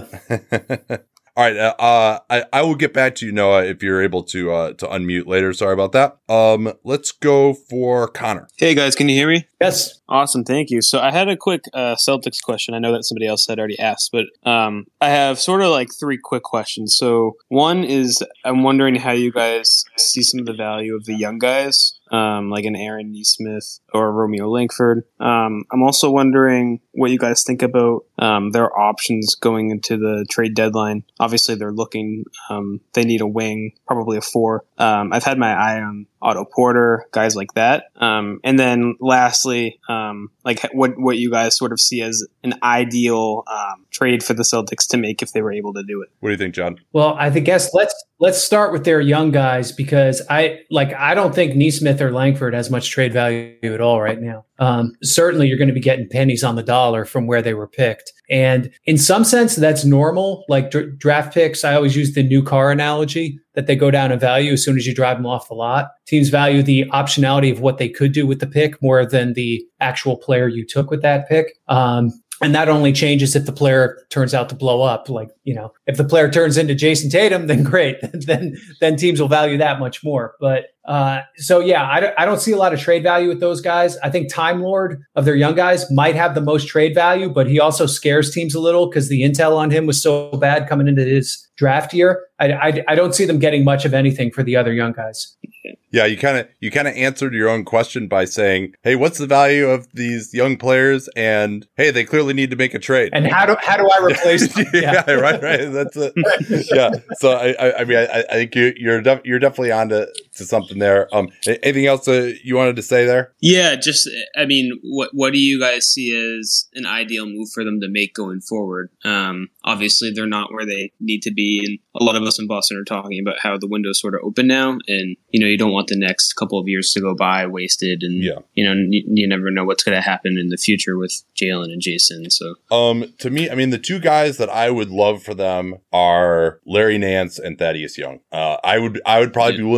Noah. All right, uh, uh, I, I will get back to you, Noah, if you're able to uh, to unmute later. Sorry about that. Um, let's go for Connor. Hey, guys, can you hear me? Yes. Awesome, thank you. So I had a quick uh, Celtics question. I know that somebody else had already asked, but um, I have sort of like three quick questions. So one is I'm wondering how you guys see some of the value of the young guys, um, like an Aaron Nesmith or Romeo Langford. Um, I'm also wondering what you guys think about um, their options going into the trade deadline. Obviously, they're looking, um, they need a wing, probably a four. Um, I've had my eye on Otto Porter, guys like that. Um, and then lastly, um, like what, what you guys sort of see as an ideal um, trade for the Celtics to make if they were able to do it. What do you think, John? Well, I think guess let's let's start with their young guys because I like I don't think Nesmith or Langford has much trade value at all right now. Um, certainly, you're going to be getting pennies on the dollar from where they were picked, and in some sense, that's normal. Like dr- draft picks, I always use the new car analogy that they go down in value as soon as you drive them off the lot. Teams value the optionality of what they could do with the pick more than the actual player you took with that pick. Um, And that only changes if the player turns out to blow up. Like, you know, if the player turns into Jason Tatum, then great. then, then teams will value that much more. But, uh, so yeah, I don't, I don't see a lot of trade value with those guys. I think Time Lord of their young guys might have the most trade value, but he also scares teams a little because the intel on him was so bad coming into his draft year. I, I, I don't see them getting much of anything for the other young guys. Yeah, you kind of you kind of answered your own question by saying, "Hey, what's the value of these young players?" And hey, they clearly need to make a trade. And how do how do I replace them? yeah, yeah, right, right. That's it. Yeah. So I, I, I mean, I, I think you, you're def- you're definitely on to, to something there. Um, anything else uh, you wanted to say there? Yeah, just I mean, what what do you guys see as an ideal move for them to make going forward? Um, obviously, they're not where they need to be, and a lot of us in Boston are talking about how the window's sort of open now, and you know, you don't want the next couple of years to go by wasted, and yeah. you know, you, you never know what's going to happen in the future with Jalen and Jason. So, um, to me, I mean, the two guys that I would love for them are Larry Nance and Thaddeus Young. Uh, I would, I would probably yeah. be willing to give up two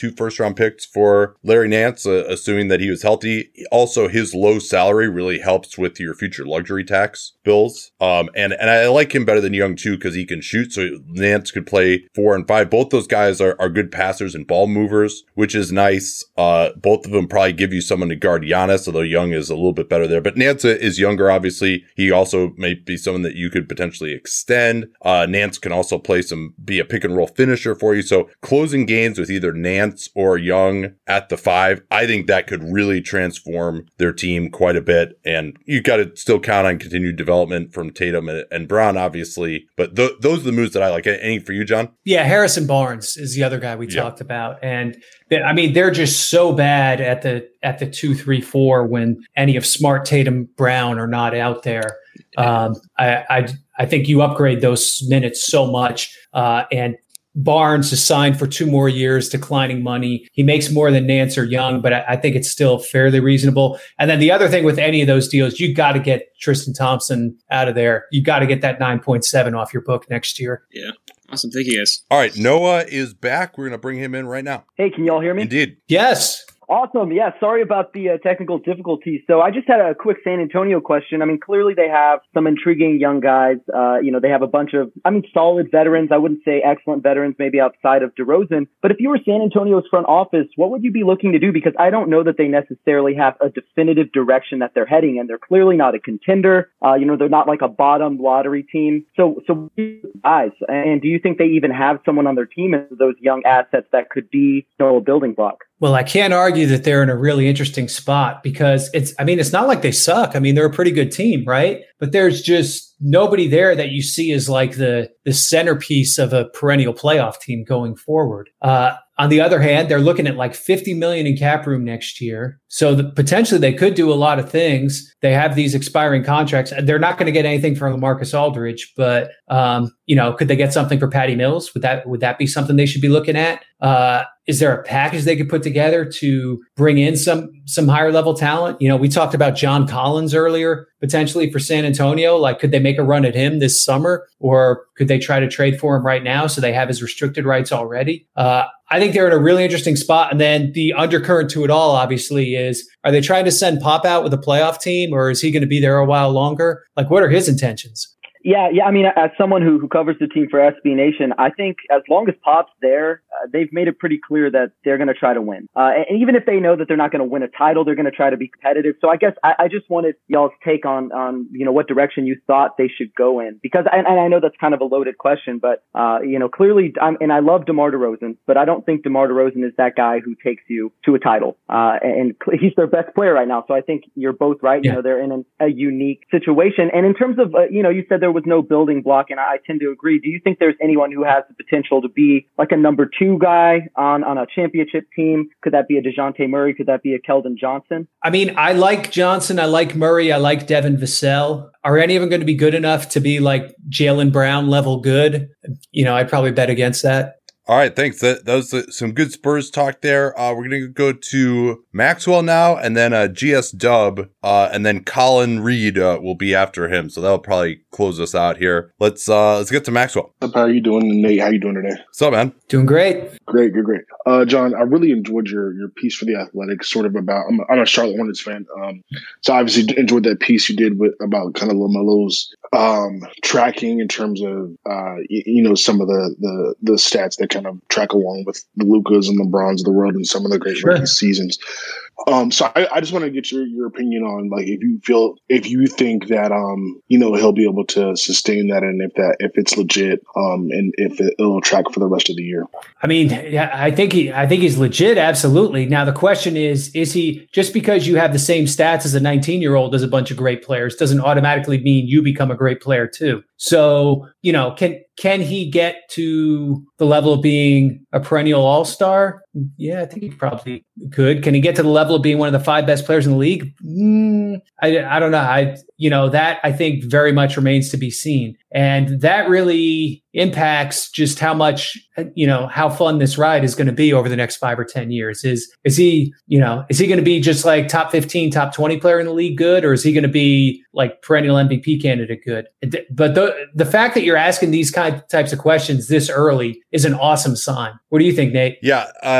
two first round picks for Larry Nance, uh, assuming that he was healthy. Also, his low salary really helps with your future luxury tax bills. Um, and, and I like him better than Young too, because he can shoot. So Nance could play four and five. Both those guys are, are good passers and ball movers, which is nice. Uh, both of them probably give you someone to guard Giannis, although Young is a little bit better there. But Nance is younger, obviously. He also may be someone that you could potentially extend. Uh, Nance can also play some, be a pick and roll finisher for you. So closing games with either Nance or Young at the five, I think that could really transform their team quite a bit. And you got to still count on continued development from Tatum and, and Brown, obviously. But th- those are the moves that I like. Any for you, John? Yeah, Harrison Barnes is the other guy we yeah. talked about. And I mean, they're just so bad at the at the two, three, four when any of Smart, Tatum, Brown are not out there. Um, I, I I think you upgrade those minutes so much. Uh, and Barnes is signed for two more years, declining money. He makes more than Nance or Young, but I, I think it's still fairly reasonable. And then the other thing with any of those deals, you got to get Tristan Thompson out of there. You got to get that nine point seven off your book next year. Yeah. Awesome. Thank you, guys. All right. Noah is back. We're going to bring him in right now. Hey, can y'all hear me? Indeed. Yes. Awesome. Yeah, sorry about the uh, technical difficulties. So I just had a quick San Antonio question. I mean, clearly they have some intriguing young guys. Uh, you know, they have a bunch of, I mean, solid veterans. I wouldn't say excellent veterans, maybe outside of DeRozan. But if you were San Antonio's front office, what would you be looking to do? Because I don't know that they necessarily have a definitive direction that they're heading in. They're clearly not a contender. Uh, you know, they're not like a bottom lottery team. So, so guys, and do you think they even have someone on their team as those young assets that could be, you know, a building block? Well, I can't argue that they're in a really interesting spot because it's, I mean, it's not like they suck. I mean, they're a pretty good team, right? But there's just nobody there that you see as like the, the centerpiece of a perennial playoff team going forward. Uh, on the other hand, they're looking at like fifty million in cap room next year. So the, potentially they could do a lot of things. They have these expiring contracts. They're not going to get anything from LaMarcus Aldridge, but, um, you know, could they get something for Patty Mills? Would that, would that be something they should be looking at? Uh, is there a package they could put together to bring in some, some higher level talent? You know, we talked about John Collins earlier, potentially for San Antonio. Like, could they make a run at him this summer, or could they try to trade for him right now so they have his restricted rights already? Uh, I think they're in a really interesting spot. And then the undercurrent to it all, obviously, is, are they trying to send Pop out with a playoff team, or is he going to be there a while longer? Like, what are his intentions? Yeah, yeah. I mean, as someone who, who covers the team for S B Nation, I think as long as Pop's there, uh, they've made it pretty clear that they're going to try to win. Uh, and even if they know that they're not going to win a title, they're going to try to be competitive. So I guess I, I just wanted y'all's take on, on, you know, what direction you thought they should go in. Because, and, and I know that's kind of a loaded question, but, uh, you know, clearly, I'm, and I love DeMar DeRozan, but I don't think DeMar DeRozan is that guy who takes you to a title. Uh, and he's their best player right now. So I think you're both right. Yeah. You know, they're in an, a unique situation. And in terms of, uh, you know, you said there was no building block, and I tend to agree. Do you think there's anyone who has the potential to be like a number two guy on, on a championship team? Could that be a DeJounte Murray? Could that be a Keldon Johnson? I mean, I like Johnson. I like Murray. I like Devin Vassell. Are any of them going to be good enough to be like Jaylen Brown level good? You know, I'd probably bet against that. All right, thanks. That, that was uh, some good Spurs talk there. Uh, we're going to go to Maxwell now, and then uh, G S Dub, uh, and then Colin Reed uh, will be after him. So that'll probably close us out here. Let's uh, let's get to Maxwell. How are you doing, Nate? How you doing today? What's up, man? Doing great. Great, good, great. Uh, John, I really enjoyed your your piece for The Athletic, sort of about. I'm a, I'm a Charlotte Hornets fan, um, so I obviously enjoyed that piece you did with about kind of LaMelo's um, tracking in terms of uh, you, you know some of the, the the stats that kind of track along with the Lucas and LeBrons of the world and some of the great sure. rookie seasons. Um, so I, I just want to get your, your opinion on, like, if you feel, if you think that, um, you know, he'll be able to sustain that, and if that, if it's legit, um, and if it, it'll track for the rest of the year. I mean, yeah, I think he, I think he's legit. Absolutely. Now the question is, is he, just because you have the same stats as a nineteen year old as a bunch of great players doesn't automatically mean you become a great player too. So, you know, can, can he get to the level of being a perennial all-star? Yeah, I think he probably could. Can he get to the level of being one of the five best players in the league? Mm, I, I don't know. I, you know, that I think very much remains to be seen. And that really impacts just how much, you know, how fun this ride is going to be over the next five or ten years. Is, is he, you know, is he going to be just like top fifteen, top twenty player in the league good? Or is he going to be like perennial M V P candidate good? But the, the fact that you're asking these kind of types of questions this early is an awesome sign. What do you think, Nate? Yeah. Uh,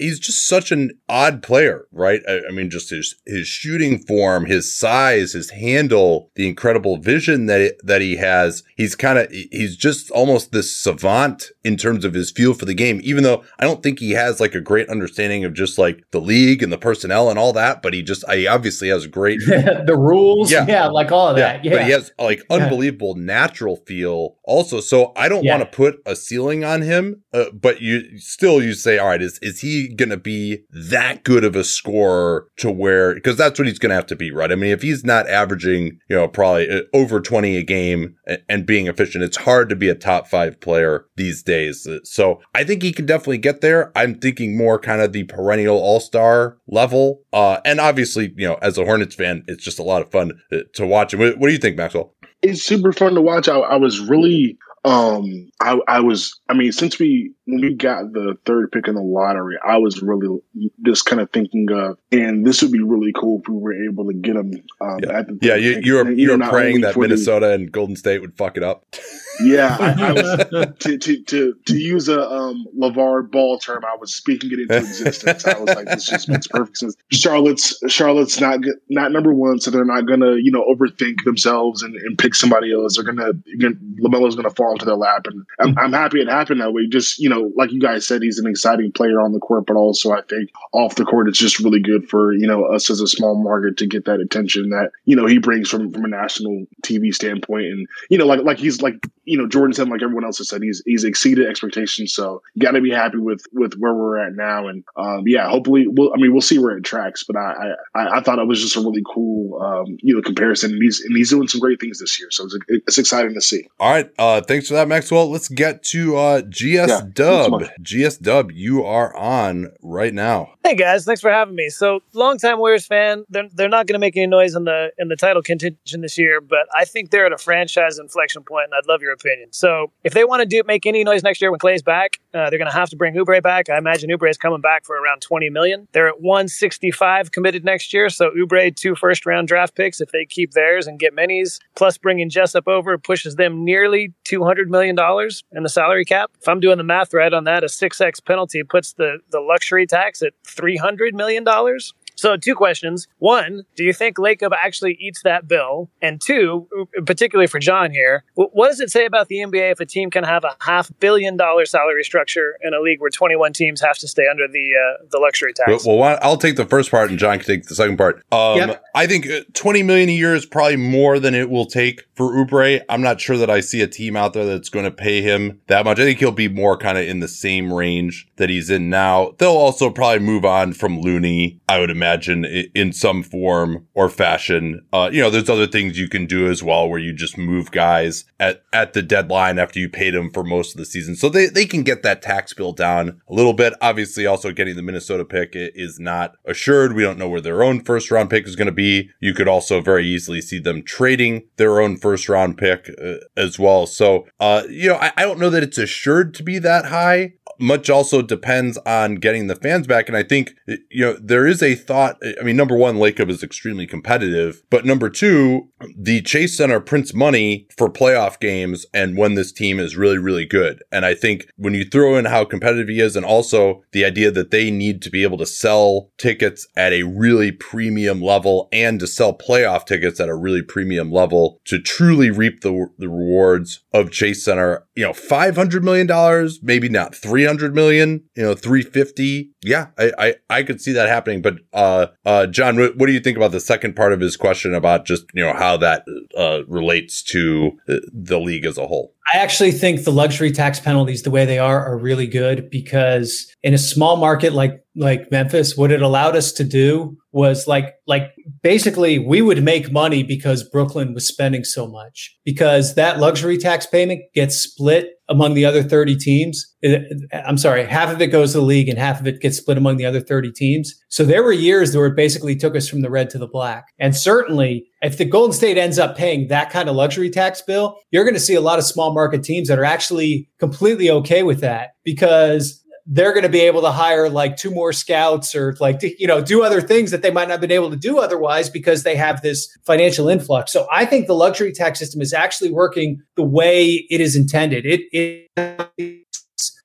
he's just such an odd player, right? I, I mean, just his his shooting form, his size, his handle, the incredible vision that it, that he has. He's kind of he's just almost this savant in terms of his feel for the game. Even though I don't think he has like a great understanding of just like the league and the personnel and all that, but he just he obviously has great the rules, yeah. yeah, like all of yeah. that. Yeah, but he has like unbelievable yeah. natural feel also. So I don't yeah. want to put a ceiling on him, uh, but you still you say, all right, is is he going to be that good of a scorer to where, because that's what he's going to have to be, right? I mean, if he's not averaging, you know, probably over twenty a game and, and being efficient, it's hard to be a top five player these days. So I think he can definitely get there. I'm thinking more kind of the perennial all-star level. Uh, and obviously, you know, as a Hornets fan, it's just a lot of fun to watch. What, what do you think, Maxwell? It's super fun to watch. I, I was really, um, I, I was, I mean, since we, when we got the third pick in the lottery, I was really just kind of thinking of, and this would be really cool if we were able to get him. Um, yeah, at the yeah you, you were, you were praying that Minnesota the, and Golden State would fuck it up. Yeah, I, I was, to, to, to, to use a um, LeVar Ball term, I was speaking it into existence. I was like, this just makes perfect sense. Charlotte's Charlotte's not not number one, so they're not gonna, you know, overthink themselves and, and pick somebody else. They're gonna, gonna LaMelo's gonna fall into their lap, and I'm, I'm happy it happened that way. Just, you know, like you guys said, he's an exciting player on the court, but also I think off the court, it's just really good for, you know, us as a small market to get that attention that, you know, he brings from from a national T V standpoint, and you know, like like he's like. You know, Jordan said, like everyone else has said, he's he's exceeded expectations. So you got to be happy with with where we're at now. And um, yeah, hopefully, we'll. I mean, we'll see where it tracks. But I I, I thought it was just a really cool um, you know comparison. And he's and he's doing some great things this year. So it's, it's exciting to see. All right, uh, thanks for that, Maxwell. Let's get to uh, G S yeah, Dub. G S Dub, you are on right now. Hey guys, thanks for having me. So, longtime Warriors fan. They're they're not going to make any noise in the in the title contention this year, but I think they're at a franchise inflection point, and I'd love your opinion. So if they want to do make any noise next year when Clay's back, uh, they're going to have to bring Oubre back. I imagine Oubre is coming back for around twenty million dollars. They're at one sixty-five committed next year. So Oubre, two first round draft picks. If they keep theirs and get minis, plus bringing Jessup over pushes them nearly two hundred million dollars in the salary cap. If I'm doing the math right on that, a six X penalty puts the, the luxury tax at three hundred million dollars. So two questions. One, do you think Lacob actually eats that bill? And two, particularly for John here, what does it say about the N B A if a team can have a half billion dollar salary structure in a league where twenty-one teams have to stay under the uh, the luxury tax? Well, well, I'll take the first part and John can take the second part. Um, yep. I think twenty million dollars a year is probably more than it will take for Oubre. I'm not sure that I see a team out there that's going to pay him that much. I think he'll be more kind of in the same range that he's in now. They'll also probably move on from Looney, I would imagine. Imagine in some form or fashion. Uh, you know, there's other things you can do as well where you just move guys at, at the deadline after you paid them for most of the season. So they, they can get that tax bill down a little bit. Obviously, also getting the Minnesota pick is not assured. We don't know where their own first round pick is going to be. You could also very easily see them trading their own first round pick uh, as well. So, uh, you know, I, I don't know that it's assured to be that high. Much also depends on getting the fans back. And I think, you know, there is a thought. I mean, number one, Lacob is extremely competitive. But number two, the Chase Center prints money for playoff games and when this team is really, really good. And I think when you throw in how competitive he is and also the idea that they need to be able to sell tickets at a really premium level and to sell playoff tickets at a really premium level to truly reap the, the rewards of Chase Center, you know, five hundred million dollars, maybe not three hundred million, you know, three fifty. Yeah, I, I, I could see that happening. But, uh, uh, John, what, what do you think about the second part of his question about just, you know, how that, uh, relates to the league as a whole? I actually think the luxury tax penalties, the way they are, are really good because in a small market like like Memphis, what it allowed us to do was like like basically we would make money because Brooklyn was spending so much because that luxury tax payment gets split among the other thirty teams. I'm sorry, half of it goes to the league and half of it gets split among the other thirty teams. So there were years where it basically took us from the red to the black. And certainly if the Golden State ends up paying that kind of luxury tax bill, you're going to see a lot of small market teams that are actually completely okay with that because they're going to be able to hire like two more scouts or like, you know, do other things that they might not have been able to do otherwise because they have this financial influx. So I think the luxury tax system is actually working the way it is intended. It, it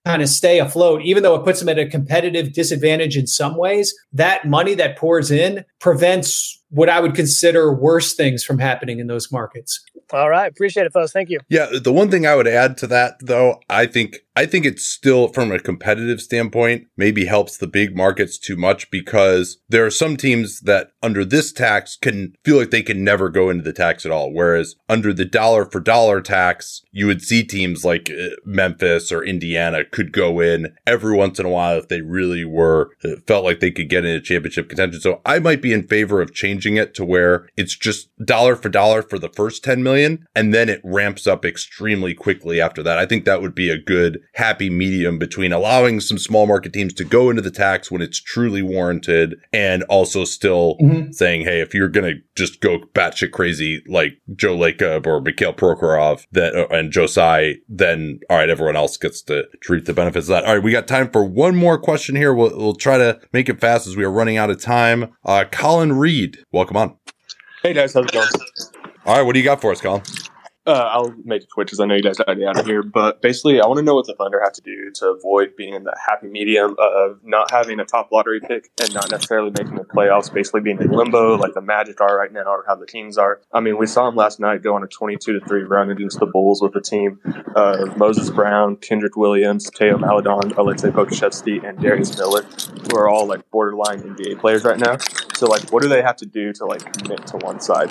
kind of stay afloat, even though it puts them at a competitive disadvantage in some ways. That money that pours in prevents what I would consider worse things from happening in those markets. All right. Appreciate it, folks. Thank you. Yeah. The one thing I would add to that, though, I think I think it's still, from a competitive standpoint, maybe helps the big markets too much, because there are some teams that under this tax can feel like they can never go into the tax at all. Whereas under the dollar for dollar tax, you would see teams like Memphis or Indiana could go in every once in a while if they really were, felt like they could get into championship contention. So I might be in favor of changing it to where it's just dollar for dollar for the first ten million, and then it ramps up extremely quickly after that. I think that would be a good happy medium between allowing some small market teams to go into the tax when it's truly warranted, and also still mm-hmm. saying, hey, if you're going to just go batshit crazy like Joe Lacob or Mikhail Prokhorov that, uh, and Josai, then all right, everyone else gets to, to reap the benefits of that. All right, we got time for one more question here. We'll, we'll try to make it fast as we are running out of time. Uh, Colin Reed, welcome on. Hey guys, how's it going? All right, what do you got for us, Colin? Uh, I'll make it quick because I know you guys are already out of here. But basically, I want to know what the Thunder have to do to avoid being in that happy medium of not having a top lottery pick and not necessarily making the playoffs, basically being in limbo like the Magic are right now or how the teams are. I mean, we saw them last night go on a twenty-two to three run against the Bulls with a team of Moses Brown, Kendrick Williams, Teo Maledon, Alexei Pokusevsky, and Darius Miller, who are all like borderline N B A players right now. So, like, what do they have to do to like commit to one side?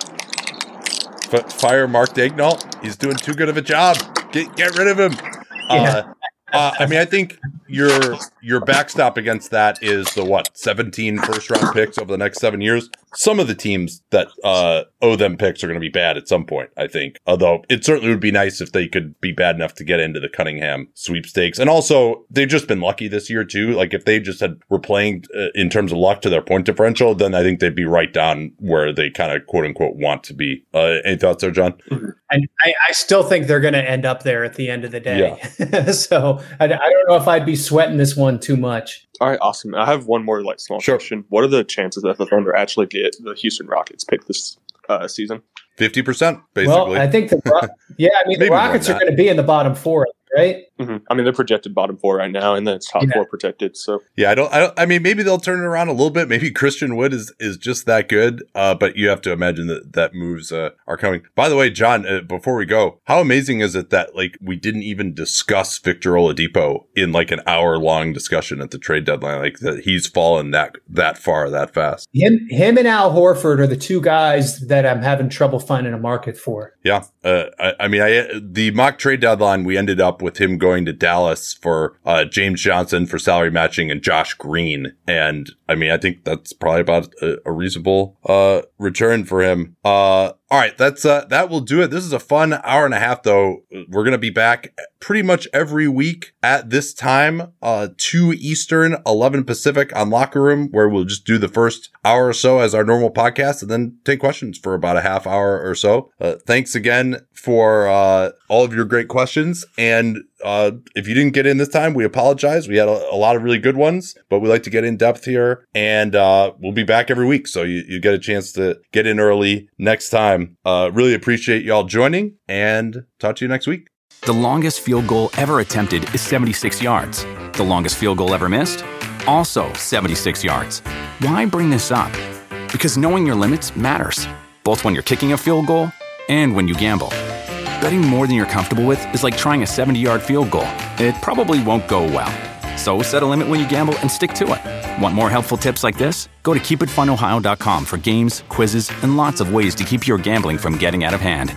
F- fire Mark Daignault. He's doing too good of a job. Get get rid of him. Yeah. Uh, uh, I mean, I think your your backstop against that is the what seventeen first round picks over the next seven years. Some of the teams that uh, owe them picks are going to be bad at some point, I think. Although it certainly would be nice if they could be bad enough to get into the Cunningham sweepstakes. And also, they've just been lucky this year too. Like if they just had were playing uh, in terms of luck to their point differential, then I think they'd be right down where they kind of quote unquote want to be. Uh, any thoughts there, John? And I, I still think they're going to end up there at the end of the day. Yeah. So I, I don't know if I'd be sweating this one too much. All right, awesome. I have one more like small sure. question. What are the chances that the Thunder actually get the Houston Rockets pick this uh, season? fifty percent, basically. Well, I think the yeah, I mean the Rockets are going to be in the bottom four, right? Mm-hmm. I mean, they're projected bottom four right now, and then it's top yeah. four protected. So yeah, I don't, I don't. I mean, maybe they'll turn it around a little bit. Maybe Christian Wood is is just that good. Uh, but you have to imagine that that moves uh, are coming. By the way, John, uh, before we go, how amazing is it that like we didn't even discuss Victor Oladipo in like an hour long discussion at the trade deadline? Like that he's fallen that that far that fast. Him, him, and Al Horford are the two guys that I'm having trouble finding a market for. Yeah, uh, I, I mean, I the mock trade deadline we ended up with him going to Dallas for uh, James Johnson for salary matching and Josh Green. And I mean, I think that's probably about a, a reasonable uh, return for him. Uh, all right, that's uh, that will do it. This is a fun hour and a half, though. We're going to be back pretty much every week at this time, uh, two Eastern, eleven Pacific on Locker Room, where we'll just do the first hour or so as our normal podcast and then take questions for about a half hour or so. Uh, thanks again for uh, all of your great questions. And uh, if you didn't get in this time, we apologize. We had a, a lot of really good ones, but we like to get in depth here. And uh, we'll be back every week, so you, you get a chance to get in early next time. Uh, really appreciate y'all joining, and talk to you next week. The longest field goal ever attempted is seventy-six yards. The longest field goal ever missed? Also seventy-six yards. Why bring this up? Because knowing your limits matters, both when you're kicking a field goal and when you gamble. Betting more than you're comfortable with is like trying a seventy-yard field goal. It probably won't go well. So set a limit when you gamble and stick to it. Want more helpful tips like this? Go to keep it fun ohio dot com for games, quizzes, and lots of ways to keep your gambling from getting out of hand.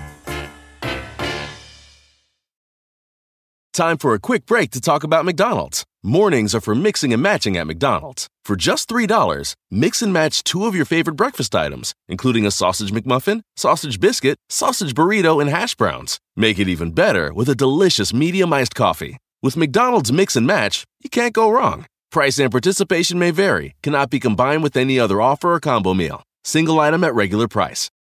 Time for a quick break to talk about McDonald's. Mornings are for mixing and matching at McDonald's. For just three dollars, mix and match two of your favorite breakfast items, including a sausage McMuffin, sausage biscuit, sausage burrito, and hash browns. Make it even better with a delicious medium iced coffee. With McDonald's Mix and Match, you can't go wrong. Price and participation may vary. Cannot be combined with any other offer or combo meal. Single item at regular price.